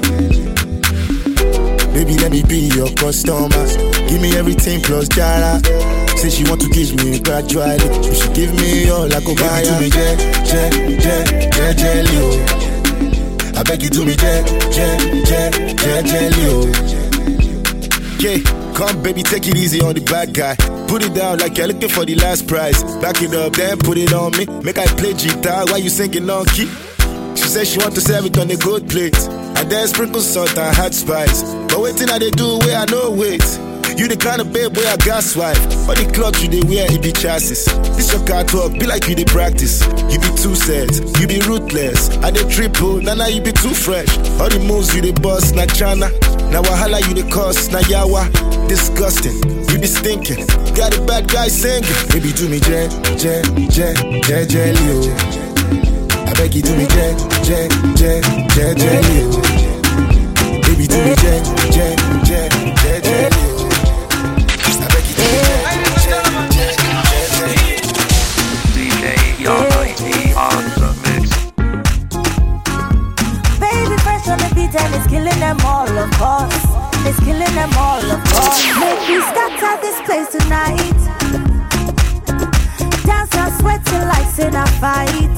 S21: Baby, let me be your customer. Give me everything plus jara. Say she want to give me gradually. You should give me all I go buy. Baby, do me jelly, oh. I beg you do me jelly, oh. Yeah, come baby, take it easy on the bad guy. Put it down like you're looking for the last prize. Back it up, then put it on me. Make I play guitar while you singing on key. She said she want to serve it on a good plate. And then sprinkle salt and hot spice. But waiting how they do where I know wait. You the kind of babe where I gas wife. All the clothes you they wear, it be chassis. This your car talk, be like you they practice. You be too sad, you be ruthless. I they triple, now you be too fresh. All the moves you they bust, na chana. Now wahala you they cuss, na yawa. Disgusting, you be stinking. Got a bad guy singing. Baby do me jelly, oh. I beg you do me jelly, oh. Baby do me jelly, oh.
S22: Baby fresh on the beat and it's killing them all, of course. It's killing them all, of course. Make me scatter this place tonight. Dance and sweat till life's in a fight.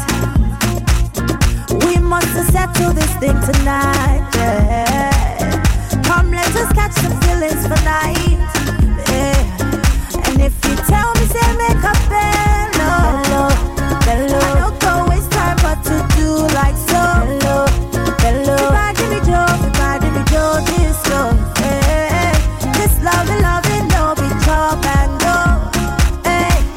S22: We must settle this thing tonight, yeah. Come let us catch some feelings for night, yeah. And if you tell me, say make a bello. I don't go waste time but to do like so. Hello. Give me Joe, this love. Hey. This love, no be chop and go. Hey.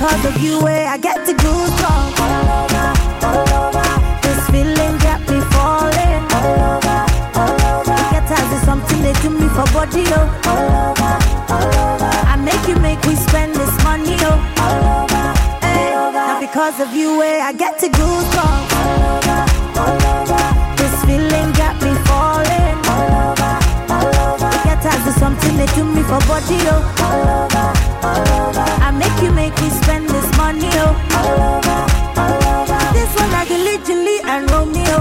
S22: because of you, I get the goosebumps all over, all over. This feeling got me falling all over, all over. It gets as if something they do me for body, oh. All over, all over. I make we spend this money, oh. All over, hey. All over. Now because of you, I get the goosebumps all over, all over. This feeling got me falling all over, all over. It gets as if something they do me for body, oh. All over, all over. I make me spend this money, oh. All over, all over. This one like Lee and Romeo.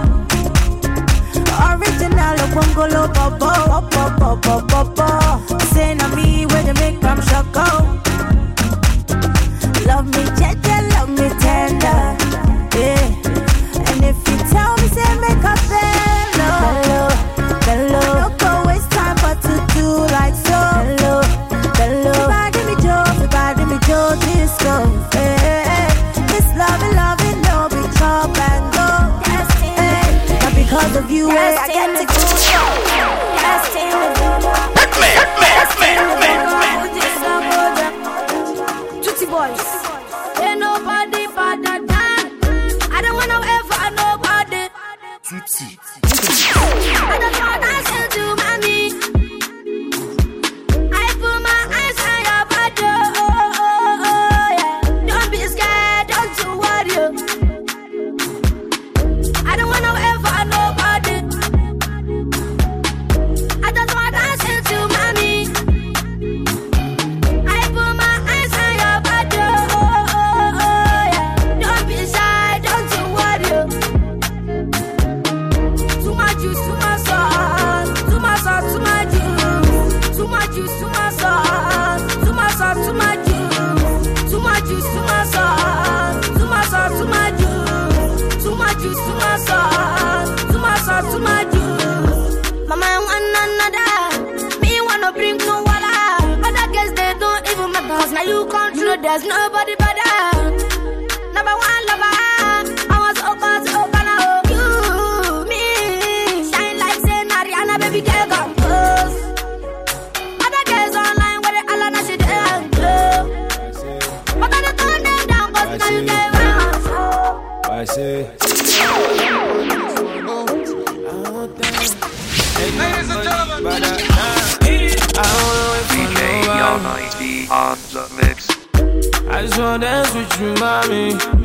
S22: Original Bongolo Bobo. Say na me when you make them shock out. Love me gentle, love me tender, yeah. And if you tell me say make a bello, don't go waste time but to do like so. Bello, everybody me Joe disco, yeah. This loving, no be chop and go, yeah. Not because of you, I get to go. Juicy boys, ain't nobody but that. I don't wanna ever nobody. Juicy. I don't wanna say to mommy. I put my eyes on your body. Yeah. Don't be scared, don't you worry. I don't wanna ever nobody. I just wanna say to mommy. I put my eyes on your body. Yeah. Don't be shy, don't you worry. Too much juice, too much sauce. Too much sauce, too much juice. Too much juice, too much sauce. Too much sauce, too much juice. Too much juice, too much sauce. Too much sauce, too much juice. Too much juice, too much sauce. Too much sauce, too much juice. Mama, I want another. Me wanna bring no water. Other girls they don't even matter. 'Cause now you control, there's nobody better. Number one lover. I was open to open now. You, me, shine like say Ariana, baby girl, come close. Other girls online where they all on she they and glow. But I don't turn them down 'cause now you get one.
S10: I say.
S2: Ladies and gentlemen,
S3: DJ Young ID on the mix.
S6: I just wanna dance with you, mommy.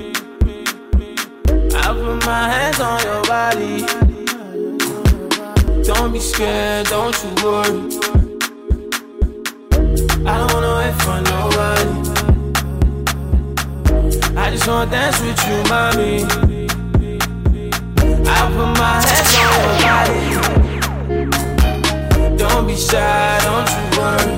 S6: I put my hands on your body. Don't be scared, don't you worry. I don't wanna wait for nobody. I just wanna dance with you, mommy. I put my hands on your body. Don't be shy, don't you worry.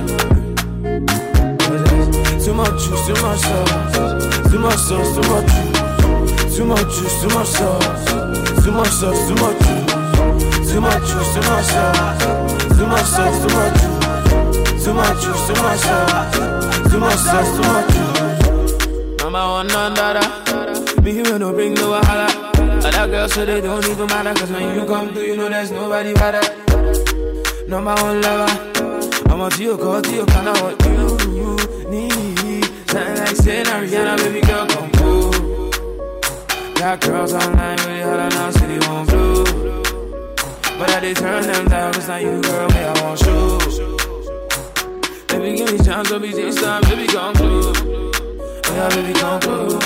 S6: Too much juice, too much sauce. Too much sauce, too much juice. Too much juice, too much sauce. Too much sauce, too much juice. Too much juice, too much sauce. Too much sauce, too much juice. Too much juice, too much sauce. Too much sauce, too much juice. Mama want none dada. Me here no bring no wahala. Other girls say they don't even matter. 'Cause when you come through, you know there's nobody better. Number one lover. I'm a Tio, kinda what you need. Something like saying Ariana, baby girl, come cool. Got girls online with it, holla now, city won't blue. But I did turn them down, 'cause now you, girl, me, I want you. Baby, give me chance, don't be this time, baby, come through. Oh yeah, baby, come through.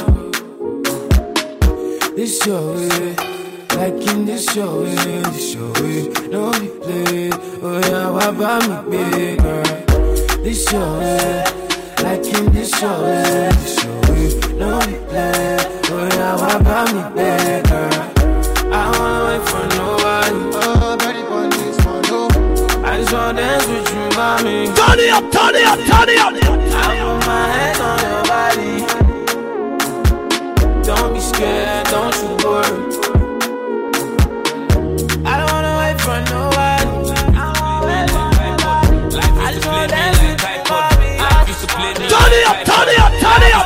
S6: This your way, like in this your way, don't be played. Oh yeah, why buy me big, girl? This your way, like in this your way, don't be played. Oh yeah, why buy me big, girl? I don't wanna wait for nobody.
S8: Ready for this one, no.
S6: I just wanna dance with you, mommy.
S14: Turn it up, turn it up, turn it up.
S6: I put my hands on your body. Don't be scared, don't you worry. I don't wanna wait for nobody. I just wanna dance with you, mommy.
S14: Turn it up, turn it up, turn it up.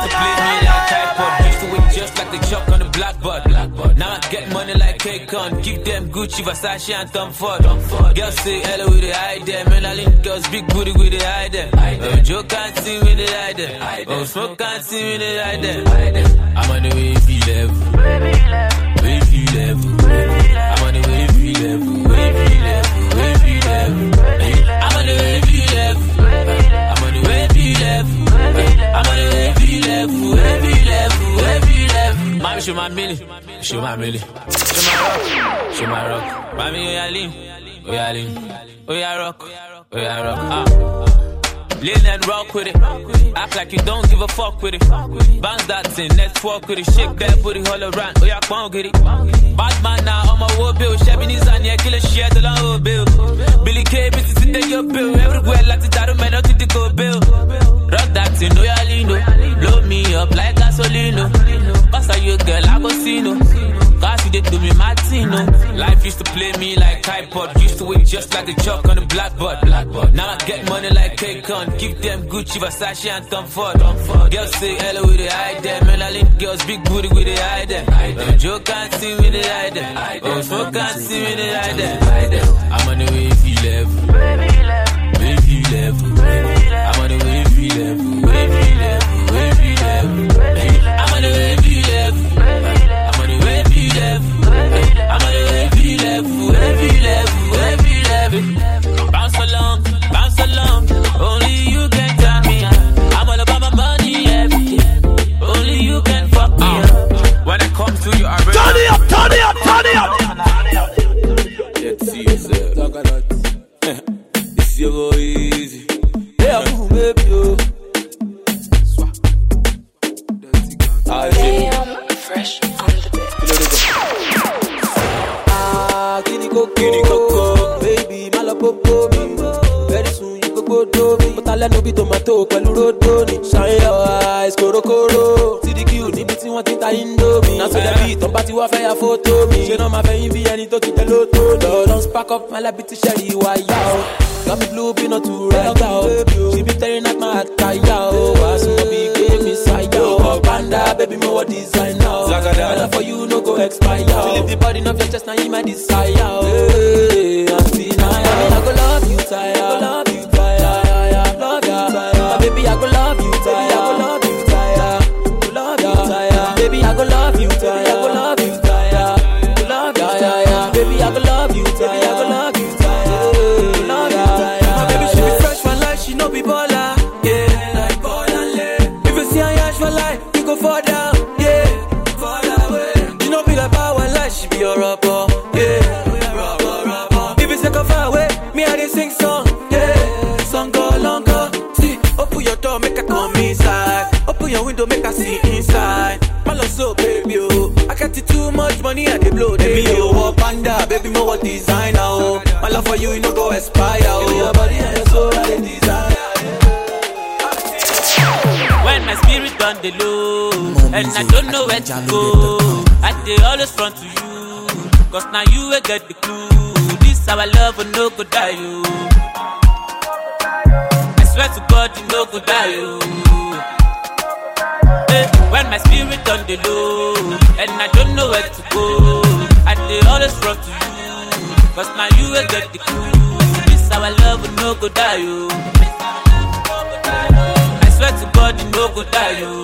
S1: Used to win just like the chalk on the blackboard. Now I get money like Akon. Give them good
S6: Gucci, Versace, and Tom Ford. Girls say hello with the hide them. And I link girls big booty with the hide them. Joe can't see with the hide them. Smoke can't see with the hide them. I'm on the wavy level. Wavy level. I'm on the wavy level. Wavy level. Wavy level. I'm on the wavy level. I'm on the wavy level. I'm on the wavy level. Wavy level. Wavy level. Mommy, show my milli. Show my milli. Show my rock. Mommy, oh yeah, lean. Oh yeah, lean. Oh yeah, rock. Oh yeah, rock. Lean and rock with it. Act like you don't give a fuck with it. Bounce that thing, let's walk with it. Shake that booty all around. Oh yeah, come on, get it. Bad man now on my war bill. Shabby knees on your killer shit, the long bill. Billy K, bitches in your bill. Everywhere, like the title, man, out to the go bill. Rock that thing, oh yeah, lean. Blow me up like gasolino. Cause are you girl, I go see no. Cause you did do me Martino. Life used to play me like iPod. Used to wait just like a chalk on the blackboard. Now I get money like K-Con. Give them Gucci, Versace, and Tom Ford. Girls say hello with the hide them. And I link girls big booty with the hide them. Joe can't see with the hide them. Smoke can't see with the hide them. I'm on the wavy level. Wavy level. I'm on the wavy level. Wavy level. Wavy level. I'm on the wavy level. I'm on the wavy level. I'm on the wavy level. Wavy level. Wavy level. Bounce along. Bounce along. Only you can turn me on. I'm all about my money every day. Only you can fuck me up. When it comes to you, I really
S14: turn it up, turn it up, turn it up.
S6: Let's see yourself. Talk a lot. This you go easy. Yeah, boom, baby, yo.
S20: Damn, fresh on the bed.
S6: Kini coco, baby, malapopo me. Very soon you go do me. But I let no be tomato, pẹ̀lú rodoni. Shine your eyes, korokoro. CDQ, níbi tí wọ́n ti ta Indomie. Now so the beat, on party wa fẹ́ ya photo mi. Ṣé náà máa fẹ́ yín bí ẹni tó ti tẹ lóto? Don't spark up my life, ti ṣẹ́rí wáyà o. Got me blue, be not too red out. She be tearing at my attire. I see my big baby side out. Panda, baby, me what design now. And for you, no go expire. To live the body of your chest, now you my desire. Hey, auntie, now I go love you, tired. I go love you, tired. Love you, tired. Baby, I go love you, tired. I go love you, tired. Love you, tired. Baby, I go love you, tired. I go love you, tired. Love you, tired. Baby, I go love you, tired. I go love you, tired. Love you, tired. My baby, she be fresh for life, she no be baller. Yeah, like ball and lay. If you see her yash for life, you go fall down. Yeah, fall away. She no be like power life, she be your rapper. Yeah, rapper. If it's like a far away, me I dey sing song. Yeah, song go longer. See, open your door, make her come inside. Open your window, make her see inside. My love so baby, oh. I got it too much money, I dey blow. Baby, you walk panda, baby, more what designer, oh. My love for you, you no go expire, oh. Your body and your soul, I desire. When my spirit on the low, and I don't know where to go, I dey always run to you, cause now you will get the clue. This our love will no go die, you. I swear to God, you no go die, you. When my spirit on the low, and I don't know where to go, I dey always run to you, cause now you will get the clue. This our love will no go die, you. I swear to God, you no go die, you.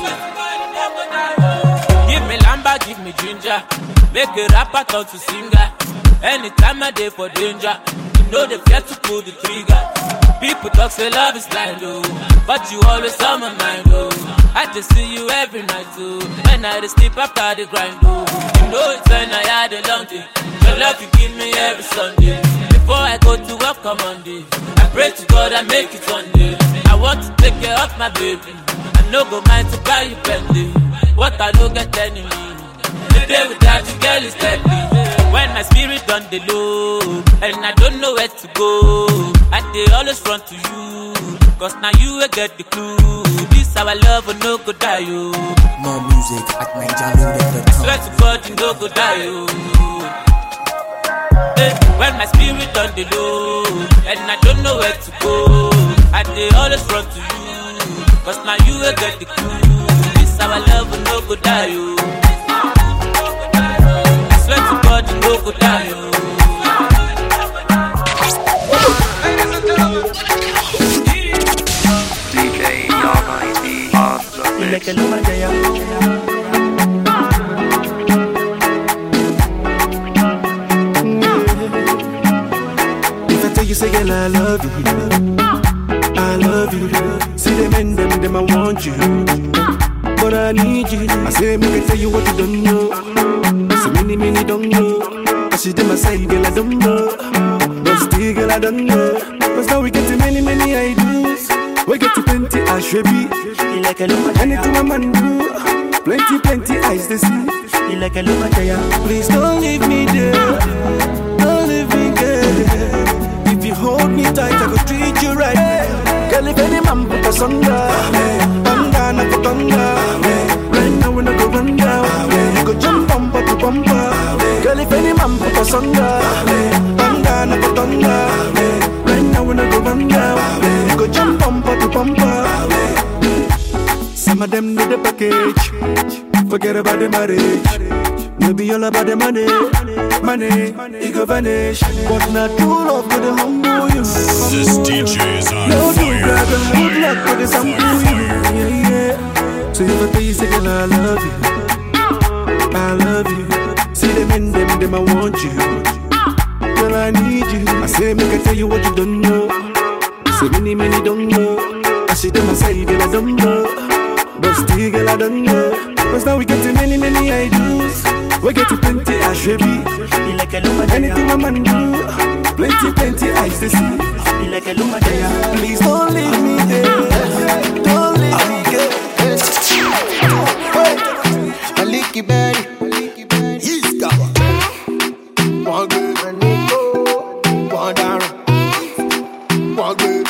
S6: Give me lamba, give me ginger, make a rapper turn to singer. Anytime I dey for danger, you know they fear to pull the trigger. People talk say love is blind, oh, but you always on my mind, oh. I just see you every night, oh. When I dey sleep after the grind, oh. You know it's when I had a long day. Your love you give me every Sunday. Before I go to work on Monday, I pray to God I make it one day. I want to take care of my baby. I no go mind to buy you Bentley. What I no get enemy. The day without you, girl, is deadly. When my spirit on the low, and I don't know where to go, I dey always run to you, cause now you will get the clue. This our love will no go die, you.
S1: More music at NigerLoaded.com.
S6: Swear to God, you no go die, you. When my spirit on the low, and I don't know where to go, I dey always run to you, cause now you will get the clue. This our love will no go die, you. I swear to God, you no go die, you.
S10: like a lumadea. If I tell you, say, girl, I love you. I love you. See them and them, I want you. But I need you. I say, make I tell you what you don't know. So many don't know. I see them, I say, girl, I don't know. But still, girl, I don't know. Cause now we get to many ideas. We get to plenty, I should be. You like a lumber. Anything a man do. Plenty eyes they see. You like a lumber. Please don't leave me there. Don't leave me there. If you hold me tight, I could treat you right. Girl, if any man put us under, thunder, not for thunder. Right now we not go run down. You go jump bumper to bumper. Girl, if any man put us under, thunder, not for thunder. Right now we not go run down. You go jump bumper to bumper. Some of them need a package. Forget about the marriage. Maybe all about the money, it go vanish. But not true love to the humble you.
S4: This DJ is on
S10: no,
S4: fire.
S10: Good luck to the sample you. Yeah. So if I tell you, say, girl, I love you. I love you. See them and them, I want you. Girl, I need you. I say, make I tell you what you don't know. Say many don't know. I see them, I say, girl, I don't know. But still, girl, I don't know. Cause now we get to many ideas. We get to plenty, I should be. Like a anything a man do. Plenty eyes to see. Like a please don't leave me there. Don't leave me there.
S7: A licky berry. He's got one good. One down. One good.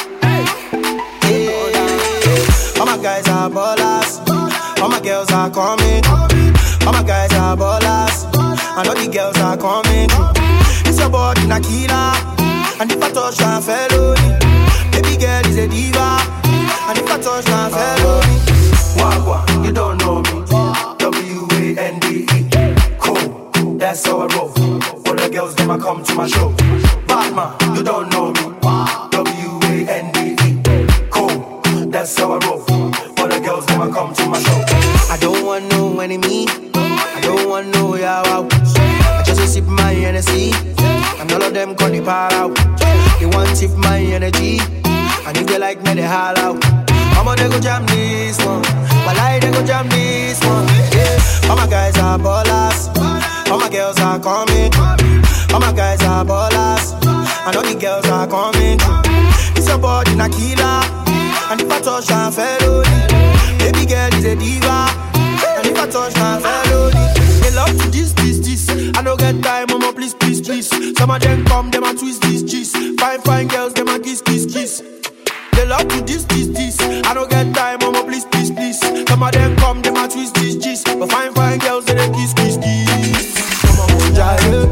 S7: All my guys are ballers. All my girls are coming. All my guys are ballers. I know the girls are coming. It's your body, Nakila. And if I touch my felony, baby girl is a diva. And if I touch my felony, Wagwa, you don't know me. W-A-N-D-E. Cool, that's how I roll. All the girls, them I come to my show. Batman, you don't know me. W-A-N-D-E. Cool, that's how I roll. All the girls, them I come to my show. I don't want no enemy. I don't want no yawa. I just sip my Hennessy. And all of them call the power out. They want sip my energy. And if they like me, they holler out. Mama, they go jam this one. Walai, they go jam this one. Yeah. All my guys are ballers. All my girls are coming. All my guys are ballers. I know the girls are coming. It's your body, Nakila. And if I touch my felony, baby girl is a diva. And if I touch my felony, they love to this. I don't get time, mama, please. Some of them come, them a twist this. Fine girls, them a kiss. They love to this. I don't get time, mama, please. Some of them come, them a twist this. But fine girls, they kiss. Come on, Jaya.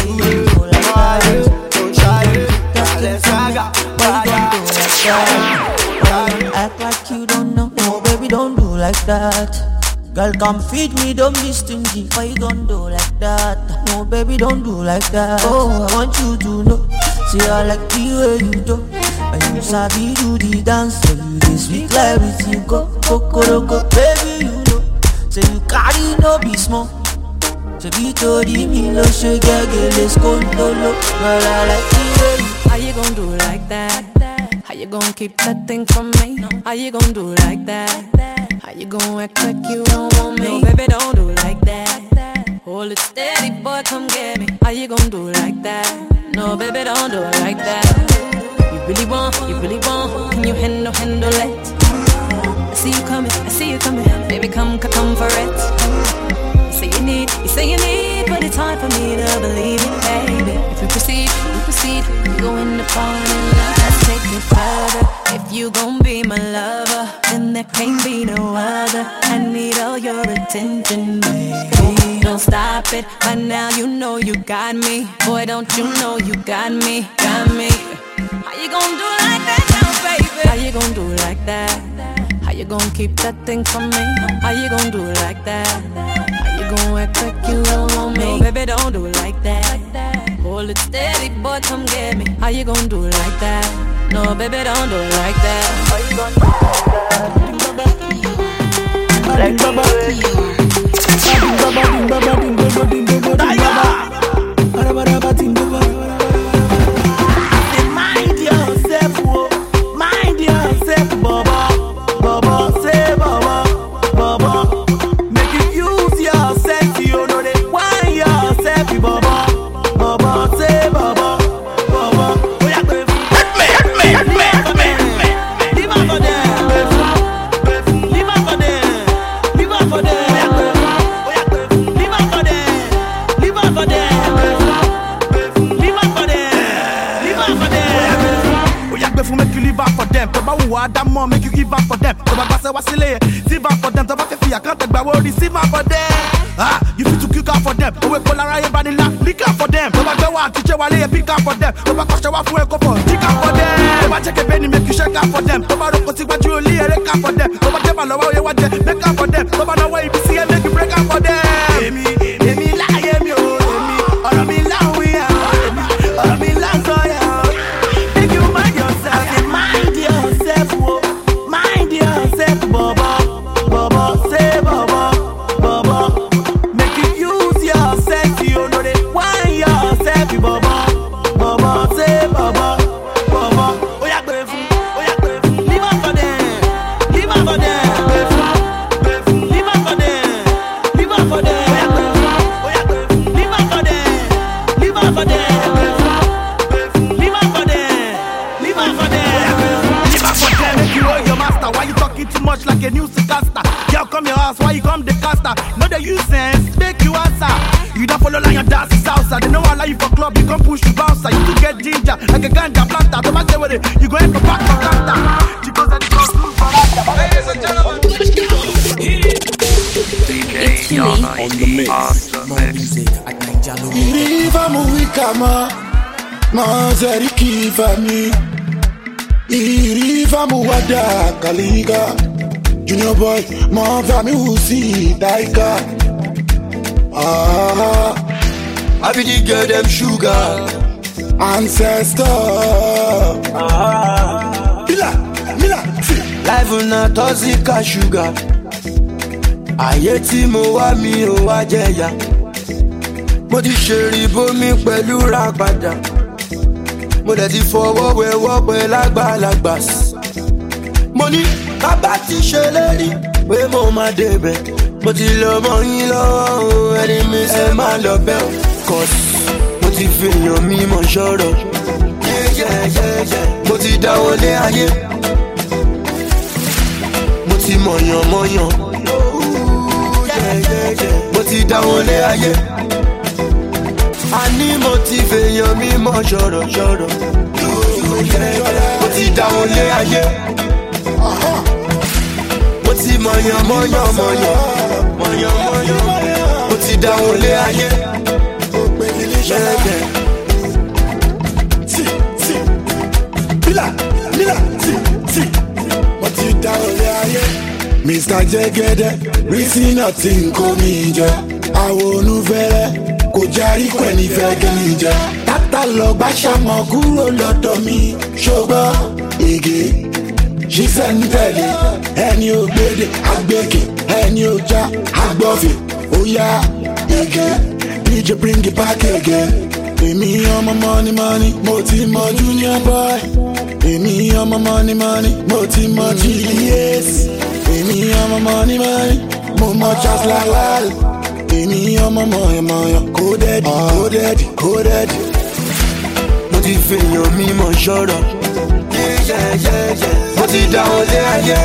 S7: Don't try it.
S22: Act like you don't know. No, baby, don't do like that. Girl, come feed me, don't be stingy. Why you gon' do like that? No, baby, don't do like that. Oh, I want you to know. See, I like the way you do. And you sabi do the dance. So you this sweet like with you go. Baby, you know. Say you carry no be small. So be to the milo, she get let's go low. Girl, I like the way you.
S20: How you gon' do like that? How you gon' keep that thing from me? How you gon' do like that? How you gon' act like you don't want me? No, baby, don't do like that. Hold it steady, boy, come get me. How you gon' do like that? No, baby, don't do it like that. You really want, can you handle it? I see you coming, baby, come for it. You say you need, but it's hard for me to believe it, baby. If we proceed, we go in the falling. Let's take it further. If you gon' be my lover, then there can't be no other. I need all your attention, baby. Don't stop it, by now you know you got me. Boy, don't you know you got me. How you gon' do like that now, baby? How you gon' do like that? How you gon' keep that thing from me? How you gon' do like that? How you gon' act like you don't want me? No, baby, don't do it like that. Hold it steady, boy, come get me. How you gon' do it like that? No, baby, don't do it like that. How you gon' do it like that?
S12: Make you give up for them. So my say what's silly? Give up for them. So I can't take my word. Receive up for them. Ah, you fit to kick out for them. So we polarize body la, lick up for them. So I go out, teach you while you pick up for them. So I cost you for a couple, pick up for them. So I check a penny, make you shake up for them. So I don't see what you only make up for them. So I tell my love you want them, make up for them. So I know what you see and make you break up for them. Emi lie, emi oh, emi. All of me lie, we are. All of me lie, so yeah. Make you mind yourself, mind yourself, oh. Mind yourself, Baba, Baba, say Baba, Baba. Make you use yourself, you know they want yourself, Baba, Baba, say Baba, Baba. Oh yeah, baby, leave up for them, leave up for them, leave up for them, leave up for them. Oh yeah, baby, leave up for them, leave up for them, leave up for them, leave up for them, leave up for them. Make you roll your master. Why you talking too much like a newscaster? Girl, come your house. Why you come the caster? No, they use sense. Make you answer. You don't follow like your dance is salsa. They know I like you for club. You come push the bouncer. You to get ginger like a ganja planter. Don't matter with it. You go in for back for counter. She goes and goes through for that. Ladies and gentlemen,
S3: DJ Young ID on the mix.
S11: Iriva muwikama, mazeri kifami. Iriva muwada kaliga. Junior boy, mon fami usi daika. I be the girl them sugar ancestor. Mila, life una toxic sugar. Ayé tí mo wá mi ò wá jẹ̀yà. Mo ti ṣèrì bomi pẹ̀lú ràgbàdà. Mo dẹ̀ ti fọwọ́ wẹ̀wọ́ pẹ̀ lágbàlagbà. Mo ní bàbá ti ṣèlérí pé mo máa débẹ̀. Mo ti lọ mọ́ yín lọ́wọ́ ẹni mi ṣe máa lọ bẹ́ ò. Cause mo ti fi èèyàn mi mọ̀ ṣọ́rọ̀. Mo ti dáwọ́ lé ayé. Mo ti mọ̀yàn. Mo ti dáwọ́ lé ayé. Àní mo ti fi èèyàn mi mọ̀ ṣọ́rọ̀. Mo ti dáwọ́ lé ayé. Mo ti mọ̀yàn. Mo ti dáwọ́ lé ayé. Mo ti dáwọ́ lé ayé. Mr. Jẹ́gẹ́dẹ́, rísí náà ti ń kó mi jẹ. Àwọn onúfẹ́rẹ́ kò járí pẹ̀lú ìfẹ́ gẹ́mi jẹ. Tátà lọ bá ṣàmọ̀ kúrò lọ́dọ̀ mi. Ṣùgbọ́n igi ṣiṣẹ́ ń tẹ̀lé. Ẹni ò gbédè àgbékè, ẹni ò já àgbọ̀fẹ̀. Ó yá igi, DJ bring it back again. Èmi ọmọ money, mo ti mọ Junior boy. Èmi ọmọ money, mo ti mọ Julius. Èmi ọmọ money, mo mọ Charles Lawal. Èmi ọmọ mọ̀yàn, coded. Mo ti fèèyàn mi mọ̀ ṣọ́rọ̀. Mo ti dáwọ́ lé ayé.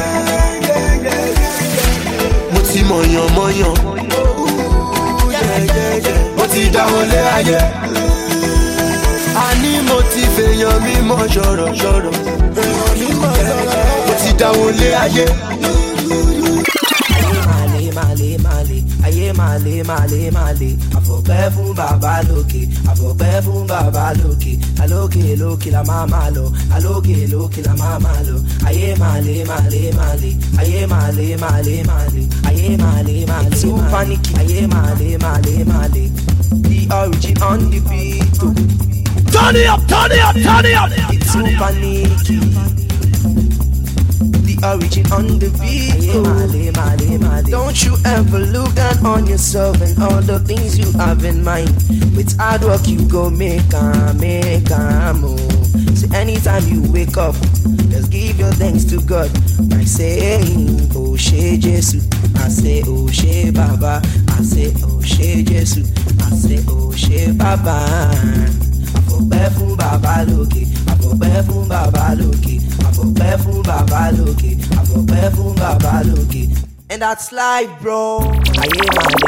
S11: Mo ti mọ̀yàn. Mo ti dáwọ́ lé ayé. Àní mo ti fèèyàn mi mọ̀ ṣọ́rọ̀. Mo ti dáwọ́ lé ayé. Ayé màlè. Àfọ̀pẹ́ fún bàbá lókè. Alókè la máa lọ. Alókè la máa lọ. Ayé màlè. Ayé màlè. Too panicky. Ayé màlè. The origin on the beat.
S14: Turn it up.
S12: It's too panicky. The origin on the beat. Ayé màlè.
S7: don't you ever look down on yourself and all the things you have in mind. With hard work you go make a move. So anytime you wake up, just give your thanks to God by saying, oh she Jesus. I say, oh she Baba. I say, oh she Jesus. I say, oh she Baba. Àfọ̀pẹ́ fún bàbá lókè, àfọ̀pẹ́ fún bàbá lókè, àfọ̀pẹ́ fún bàbá lókè, àfọ̀pẹ́ fún bàbá lókè. And that's life, bro. Ayé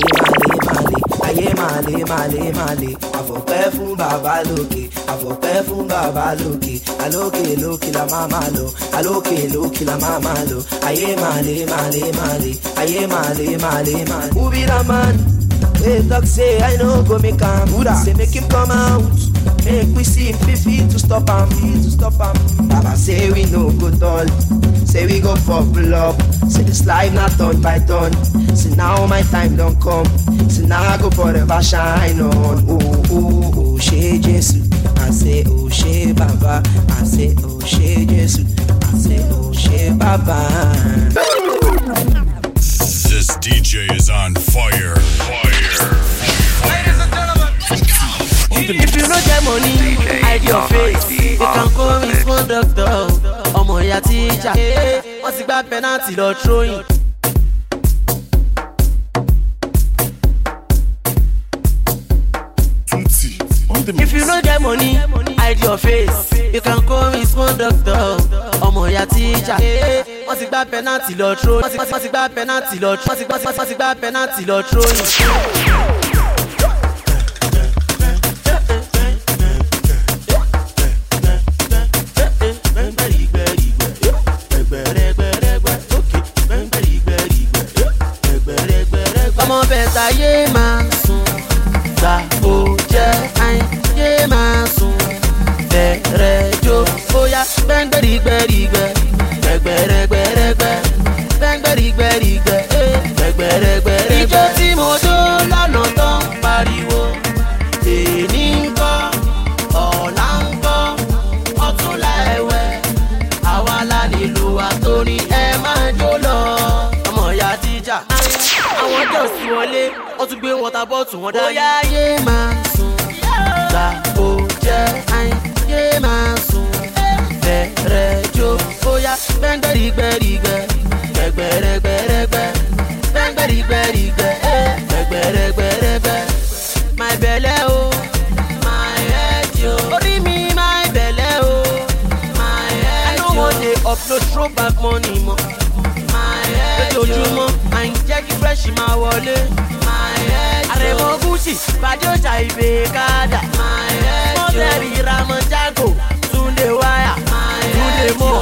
S7: màlé. Àfọ̀pẹ́ fún bàbá lókè, àfọ̀pẹ́ fún bàbá lókè. Alókè la máa máa lọ, alókè la máa máa lọ. Ayé màlé. Ayé màlé. Who be the man? Hey, talk say I know go make him. Say make him come out. Make we see him 50 to stop him. Baba say we no go dull. Say we go for up. Say this life not turn by turn. Say now my time don't come. Say now I go forever shine on. Oh, she Jesus. I say oh she Baba. I say oh she Jesus. I say oh she Baba.
S4: This DJ is on fire.
S2: Ladies and gentlemen.
S5: If you no get money, hide your face. You can call me small doctor. Ọmọ ìyá teacher. Wọ́n ti gba penalty lọ throwing. If you no get money, hide your face. You can call me small doctor. Ọmọ ìyá teacher. Wọ́n ti gba penalty lọ throwing. Wọ́n ti gba penalty lọ throwing. Wọ́n ti gba penalty lọ throwing. Ọmọ bẹ̀ta yé máa sùn, gbà ó jẹ́ àìn yé máa sùn, bẹ̀rẹ̀ jó bóyá gbẹ̀ngbẹ̀rìgbẹ̀rìgbẹ̀, gbẹ̀gbẹ̀rẹ̀gbẹ̀rẹ̀gbẹ̀, gbẹ̀ngbẹ̀rìgbẹ̀rìgbẹ̀, gbẹ̀gbẹ̀rẹ̀gbẹ̀rẹ̀gbẹ̀. Ijó tí mo jó lọ́nà tán pariwo, èní ń kọ́, ọ̀la ń kọ́, ọ̀túnla ẹ̀wẹ̀, àwa la nílùú wa torí ẹ máa jó lọ. Ọmọ ìyá tíjà. Àwọn ọjọ́ sí wọlé, wọ́n tún gbé water bottle wọn dání. Bóyá yé máa sùn, gbà ó jẹ́ àìn yé máa sùn, bẹ̀rẹ̀ jó bóyá gbẹ̀ngbẹ̀rìgbẹ̀rìgbẹ̀, gbẹ̀gbẹ̀rẹ̀gbẹ̀rẹ̀gbẹ̀, gbẹ̀ngbẹ̀rìgbẹ̀rìgbẹ̀, gbẹ̀gbẹ̀rẹ̀gbẹ̀rẹ̀gbẹ̀. My belle o, my head yo, orí mi my belle o, my head yo. I no wan dey upload throwback money mọ́. Lójoojúmọ́, à ń jẹ́ kí fresh máa wọlé. Àrẹ̀mọ Gucci, Bàdé ọjà ìbè kádà. Mọ́tẹ́rì Ramonjago, Túndé wáyà, Túndé mọ́.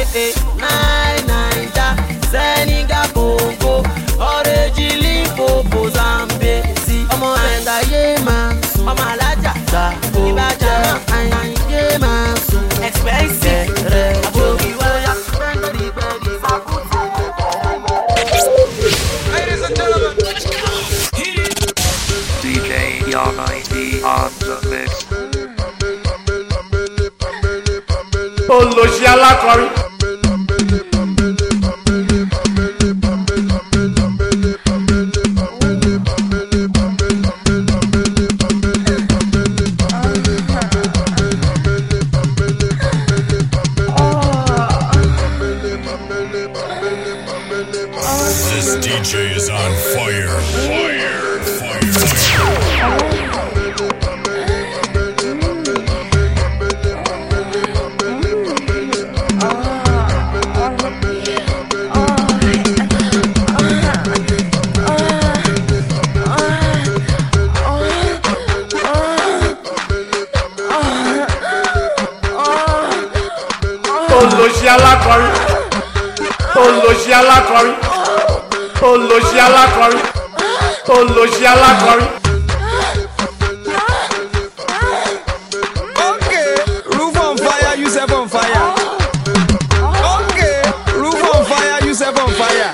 S5: Naija, Senegal, Congo, Ọ̀rẹ́jì Limpopo, Zambezi. Ọmọ ẹ̀dá yé máa sùn. Ọmọ alájà, Ìbàjá, àyè máa sùn. Expensive, rẹ̀ àbòkí wáyà.
S3: DJ Yonai on the mix.
S12: Olóṣì alákọ̀rí.
S4: This DJ is on fire.
S12: Olóṣì alákọ̀rí. Olóṣì alákọ̀rí. Olóṣì alákọ̀rí. Olóṣì alákọ̀rí.
S13: Okay, roof on fire, you set on fire. Okay, roof on fire, you set on fire.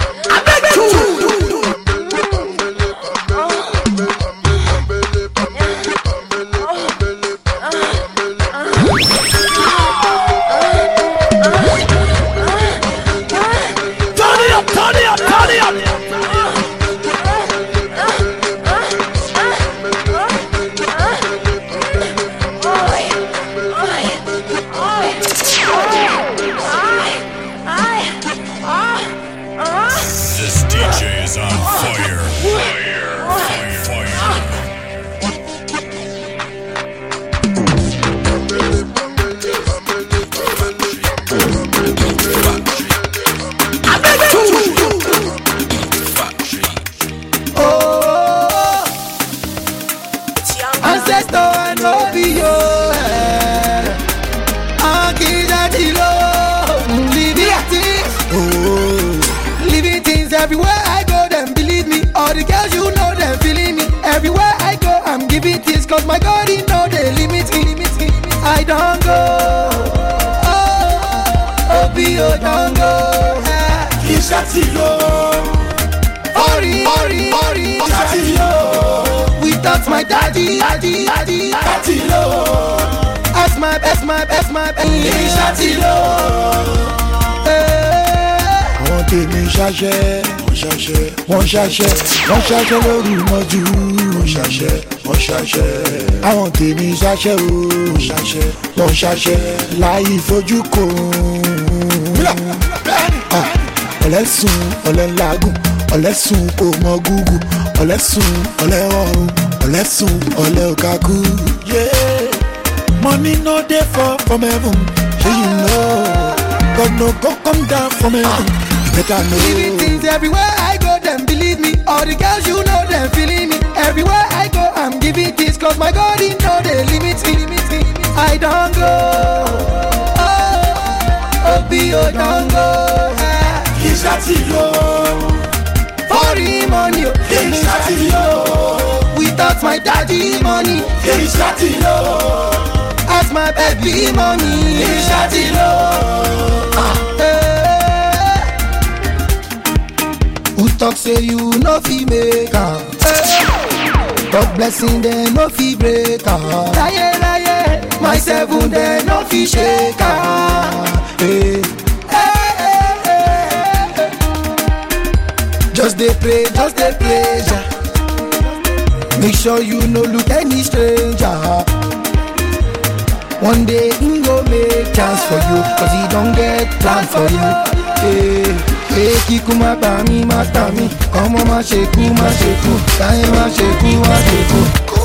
S14: Turn it up.
S4: DJ is on fire.
S5: Ancestor and Robio, living things everywhere I go, them believe me. All the girls you know, them feeling me. Everywhere I go, I'm giving things, cause my God, he know they limit me. I don't go, Obio don't go. Ori, without my daddy, That's my best.
S11: Àwọn tèmi ṣaṣẹ́, wọ́n ṣaṣẹ́ lórí mọ́jú. Wọ́n ṣaṣẹ́. Àwọn tèmi ṣaṣẹ́ wọ́n ṣaṣẹ́ láì fojú kò. Ọ̀lẹ́sùn, ọ̀lẹ́lágùn, ọ̀lẹ́sùn kò mọ gúgù, ọ̀lẹ́sùn, ọ̀lẹ́rọ̀rùn, ọ̀lẹ́sùn, ọ̀lẹ́ọ̀kákú. Money no dey fall from heaven, shey you know. God no go come down from heaven, better know.
S5: Living things everywhere I go, them believe me. All the girls you know, them feeling me. Everywhere I go, I'm giving this, cause my God, he know they limit me. I don't go, Obio don't go. Foreign money, without my daddy money. As my baby mommy, who talk say you no fi make am? God blessing them no fi break am. Lie, my seven them no fi shake am. Just dey pray, ja. Make sure you no look any stranger. One day he go make chance for you, cause he don't get plan for you. Hey, kiku matami, come ma sheku, time ma sheku.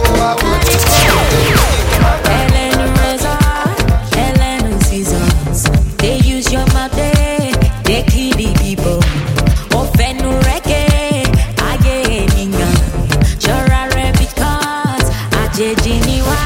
S15: Ellen Reza, Ellen Seasons. They use your mouth, they kill the people. Offend reke, age ninga. Jorare because ajejiniwa.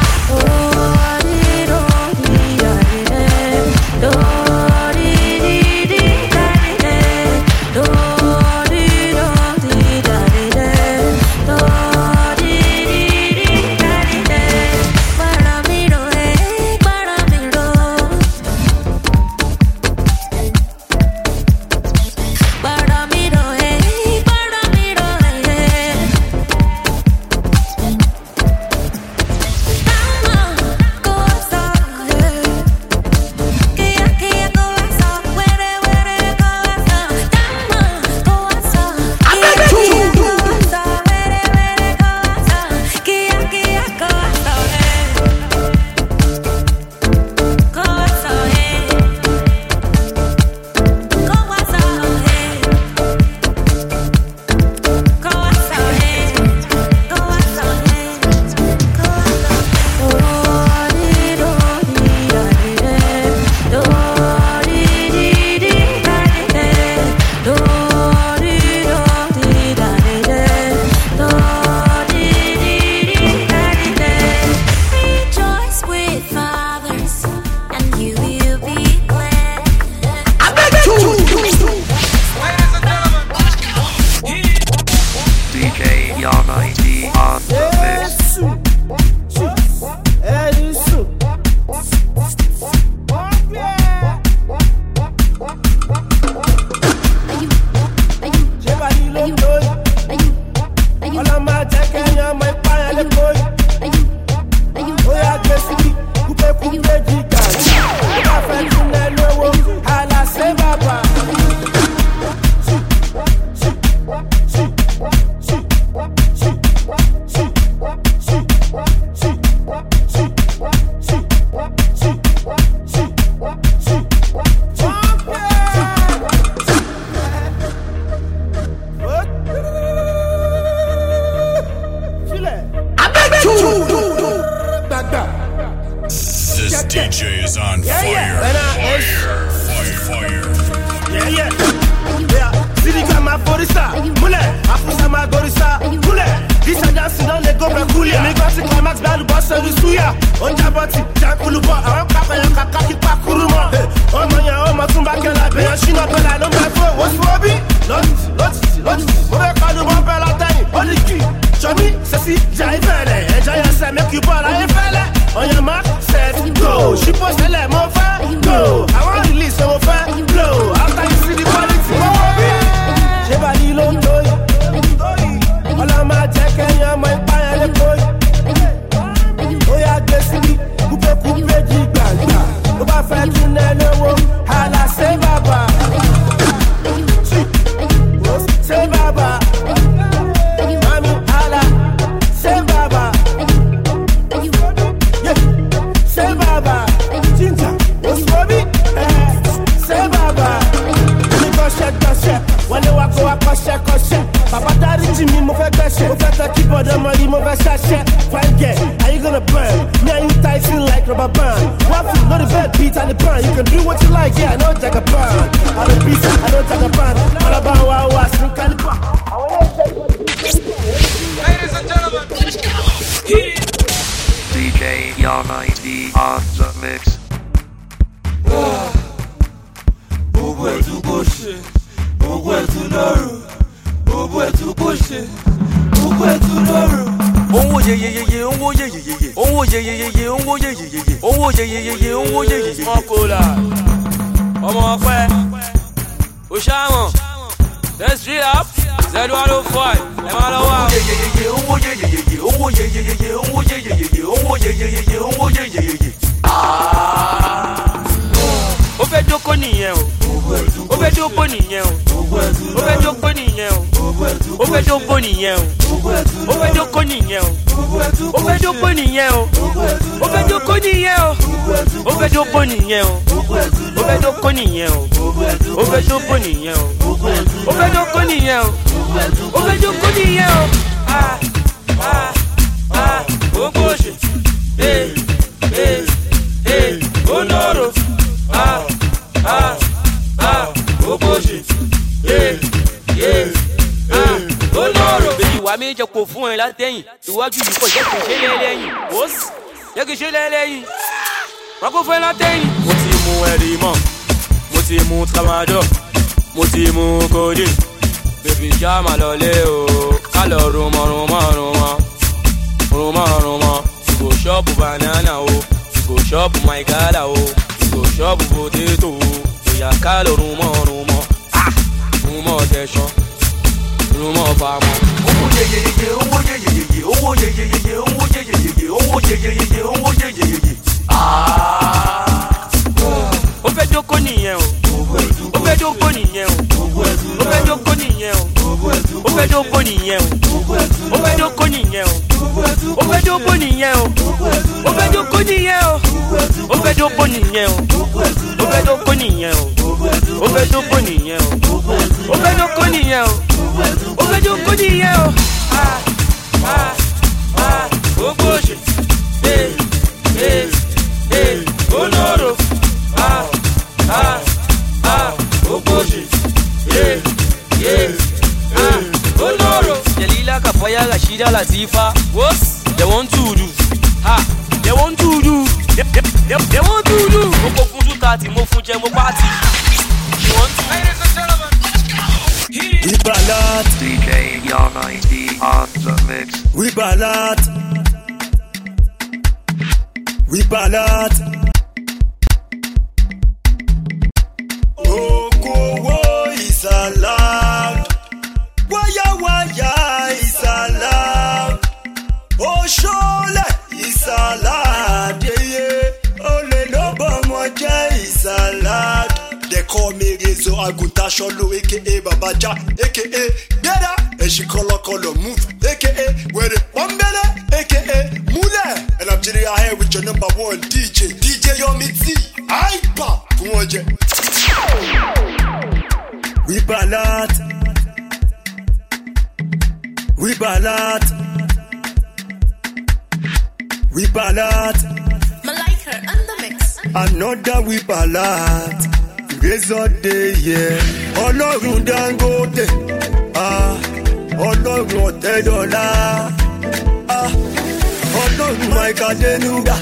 S4: DJ is on fire. Fire.
S12: Yeah. Sirika ma forisa, mule, afusa ma gorisa, mule. This a dancing on the go kulia. Me got to climax balu boss and suya. On jabati, jakuluba, I kaka ya kaka ki pakuruma. Oh manya, oh matumba kela be, shina bela no me fo. What's Bobby? Lot. Move kalu bon bela tani. Only key. Show me, sexy, jaivele. Enjoy yourself, make you ball, I fella. On your mark, set, go. She post the leg, more fun, go. I want to release some fun, blow. After you see the quality, what Bobby? Everybody don't know it. All of my jacket, I'm my fire, the boy. Oh, yeah, destiny. Coupe, giganta. No, I find you never. Hala, say baba. Say baba. Mami, hala. Say baba. Yeah. Say baba. Ginger. What's Bobby? Say baba. When they walk over, kosher. Papa daddy Jimmy, mo fẹ́ gbẹ́sẹ̀. Mo fẹ́ tẹ keyboard ọmọ yìí, mo fẹ́ ṣàṣẹ. Fine girl, are you gonna burn? Me and you tighten like rubber band. One foot, not the bed, beat and the pan. You can do what you like, yeah, I know Jagger Pan. I don't beat, I know Jagger Pan. All about wow, sneak and the
S2: Ladies and gentlemen,
S3: DJ Yamaiti on the mix.
S10: Gbogbo ẹ̀ tún kò ṣe, gbogbo ẹ̀ tún lọ́rùn, gbogbo ẹ̀ tún kò ṣe, gbogbo ẹ̀ tún lọ́rùn.
S6: Owó yeyeyeye, owó yeyeyeye, owó yeyeyeye, owó yeyeyeye, owó yeyeyeye, owó yeyeyeye. Wọ́n kò là, ọmọ ọpẹ́, Oṣàmọ̀, let's drill up, Z105, ẹ máa lọ wá. Owó yeyeyeye, owó yeyeyeye, owó yeyeyeye, owó yeyeyeye, owó yeyeyeye. Ó fẹ́ jókòó nìyẹn o. Ó fẹ́ jókòó nìyẹn o. Ó fẹ́ jókòó nìyẹn o. Ó fẹ́ jókòó nìyẹn o. Ó fẹ́ jókòó nìyẹn o. Ó fẹ́ jókòó nìyẹn o. Ó fẹ́ jókòó nìyẹn o. Ó fẹ́ jókòó nìyẹn o. Ó fẹ́ jókòó nìyẹn o. Ó fẹ́ jókòó nìyẹn o. Ó fẹ́ jókòó nìyẹn o. Ó fẹ́ jókòó nìyẹn o. Gbogbo ṣe. Olóró. Gbogbo ṣe. Olóró. Bèbí wa mi jẹ kó fún ẹ látẹ̀yìn. Iwájú yìí kò jẹ́ kí n ṣe lẹ́lẹ́yìn. Wọ́sì jẹ́ kí n ṣe lẹ́lẹ́yìn. Wọ́n kó fún ẹ látẹ̀yìn. Mo ti mu ẹ̀rì mọ̀, mo ti mu tramadol, mo ti mu codeine. Bèbí já máa lọ lé o, ká lọ rùmọ̀. Go shop banana o, go shop my gala o, go shop potato o. Oya ká lọ rùmọ̀. Rùmọ̀ tẹ̀sán, rùmọ̀ fàmọ́. Owó yeyeyeye, owó yeyeyeye, owó yeyeyeye, owó yeyeyeye, owó yeyeyeye, owó yeyeyeye. Ó fẹ́ jókòó nìyẹn o. Ó fẹ́ jókòó nìyẹn o. Ó fẹ́ jókòó nìyẹn o. Ó fẹ́ jókòó nìyẹn o. Ó fẹ́ jókòó nìyẹn o. Ó fẹ́ jókòó nìyẹn o. Ó fẹ́ jókòó nìyẹn o. Ó fẹ́ jókòó nìyẹn o. Ó fẹ́ jókòó nìyẹn o. Ó fẹ́ jókòó nìyẹn o. Ó fẹ́ jókòó nìyẹn o. Ó fẹ́ jókòó nìyẹn o. Gbogbo ṣe. Olóró. Gbogbo ṣe. Olóró. Jalila Kafaya Rashida Latifa. What? They want to do. They want to do. They want to do. Mo kó fún 230, mo fún jẹ, mo pàtì. They want to.
S2: ladies and gentlemen,
S3: We ballad. DJ Yamaiti on the mix.
S21: We ballad. Okowo is allowed. Waya is allowed. Oshole is allowed. Ole lobomoje is allowed. They call me Rezo Agunta Sholo, aka Babaja, aka Deda, and she call move, aka Where the Bombele, aka Mule. And I'm here with your number one DJ Yomiti. Hyper, come on, Jay. We ballad.
S22: Malika on the mix.
S8: another whip alert. Razor day, yeah. Ọlọ́run Dangote, Ọlọ́run Ọ̀tẹ́dọ́lá, Ọlọ́run Mike Adenuga,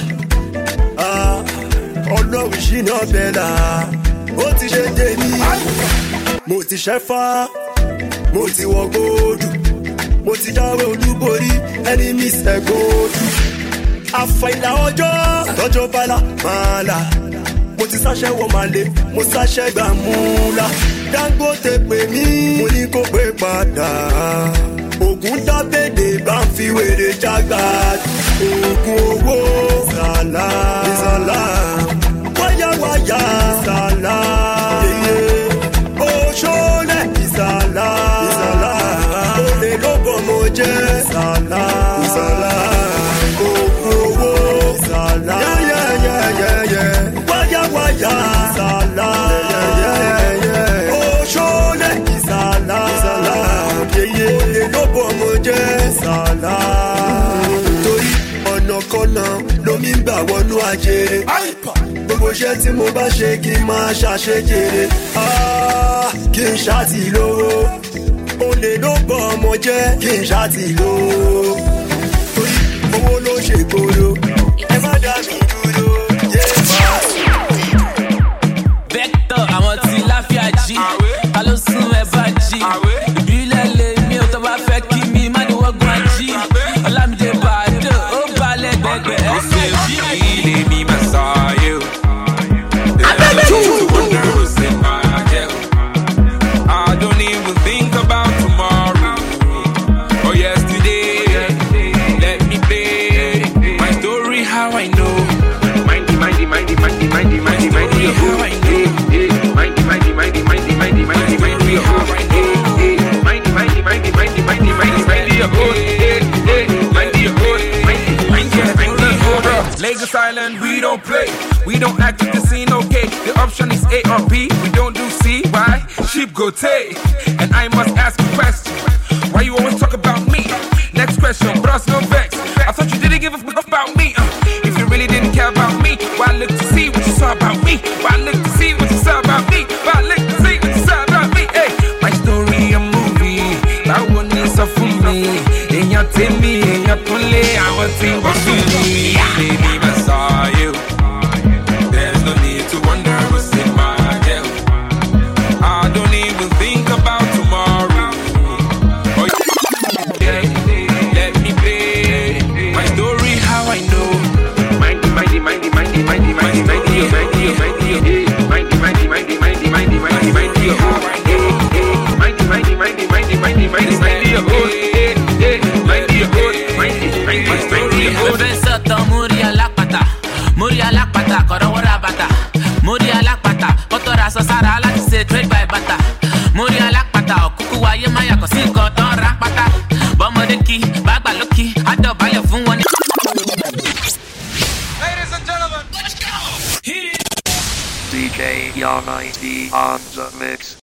S8: Ọlọ́run Shina Bella. Ó ti ṣe tèmi, mo ti ṣẹ́fà, mo ti wọ góòdù, mo ti dáwé olúborí, enemies ẹ̀gọ́dù. Àfàìlà ọjọ́, lọ́jọ́ bala, máa là. Mo ti sáṣẹ́ wọ màlẹ́, mo sáṣẹ́ gbà múlá. Dangote pè mí, mo ní kó pé padà. Ògùn dábèdè bá ń fi wèrè jágbá. Ògùn owó, sàlá, ìsàlá. Wáyáwáyá, ìsàlá. Yeye, òṣòlẹ̀, ìsàlá, ìsàlá. Olè ló bọ̀ mo jẹ́, ìsàlá, ìsàlá. Ògùn owó, ìsàlá. Yẹ́yẹ́yẹ́yẹ́yẹ́. Wáyá, ìsàlá, òṣòlẹ̀, ìsàlá, yeye olè ló bọ̀ mo jẹ́ ìsàlá. Torí ọ̀nà kọ́nà lomi ń gbà wọnú ajere. Gbogbo iṣẹ́ tí mo bá ṣe kí n máa ṣàṣejere. Kí n ṣáàtì lówó, olè ló bọ̀ mo jẹ́ kí n ṣáàtì lówó. Torí owó ló ṣe gbòòrò, ẹ má dá mi dúró.
S6: Vector, àwọn tí láfíà jí, ta ló sún ẹ bá jí. Ìbílẹ̀ lè mi ò tó bá fẹ́ kí mi má ní wọ́gbọ́n ají. Ọlámídé Bàdó, ó balẹ̀ gbẹgbẹ́ ẹ ṣe jí.
S16: Ilé mi máa sọ ayé o. I don't even think about tomorrow or yesterday. Let me play my story how I know. Mindy, how I know. Lagos Island, we don't play. We don't act in casino, okay. The option is A or B. We don't do C. Why? Sheep go take. And I must ask a question. Why you always talk about me? Next question, bros, no vex. I thought you didn't give a fuck about me. If you really didn't care about me, why look to see what you saw about me? Why look to see what you saw about me? Why look to see what you saw about me? Hey, my story a movie. That one is a for me. And you tell me, and you pull it, I want to what's to me. Baby, I saw you. There's no need to wonder what's in my head. I don't even think about tomorrow. Oh, yeah. Let me play my story how I know.
S6: Muri alakpata, korowora bata. Muri alakpata, kotora sosara láti ṣe trade by bata. Muri alakpata, okuku waye maya kò sí nǹkan tó ń ra pátá. Bọ́mọdé kí, bàgbà lókì, àdọ̀bálẹ̀ fún wọn ní.
S2: Ladies and gentlemen, let's go!
S3: DJ Yonite on the mix.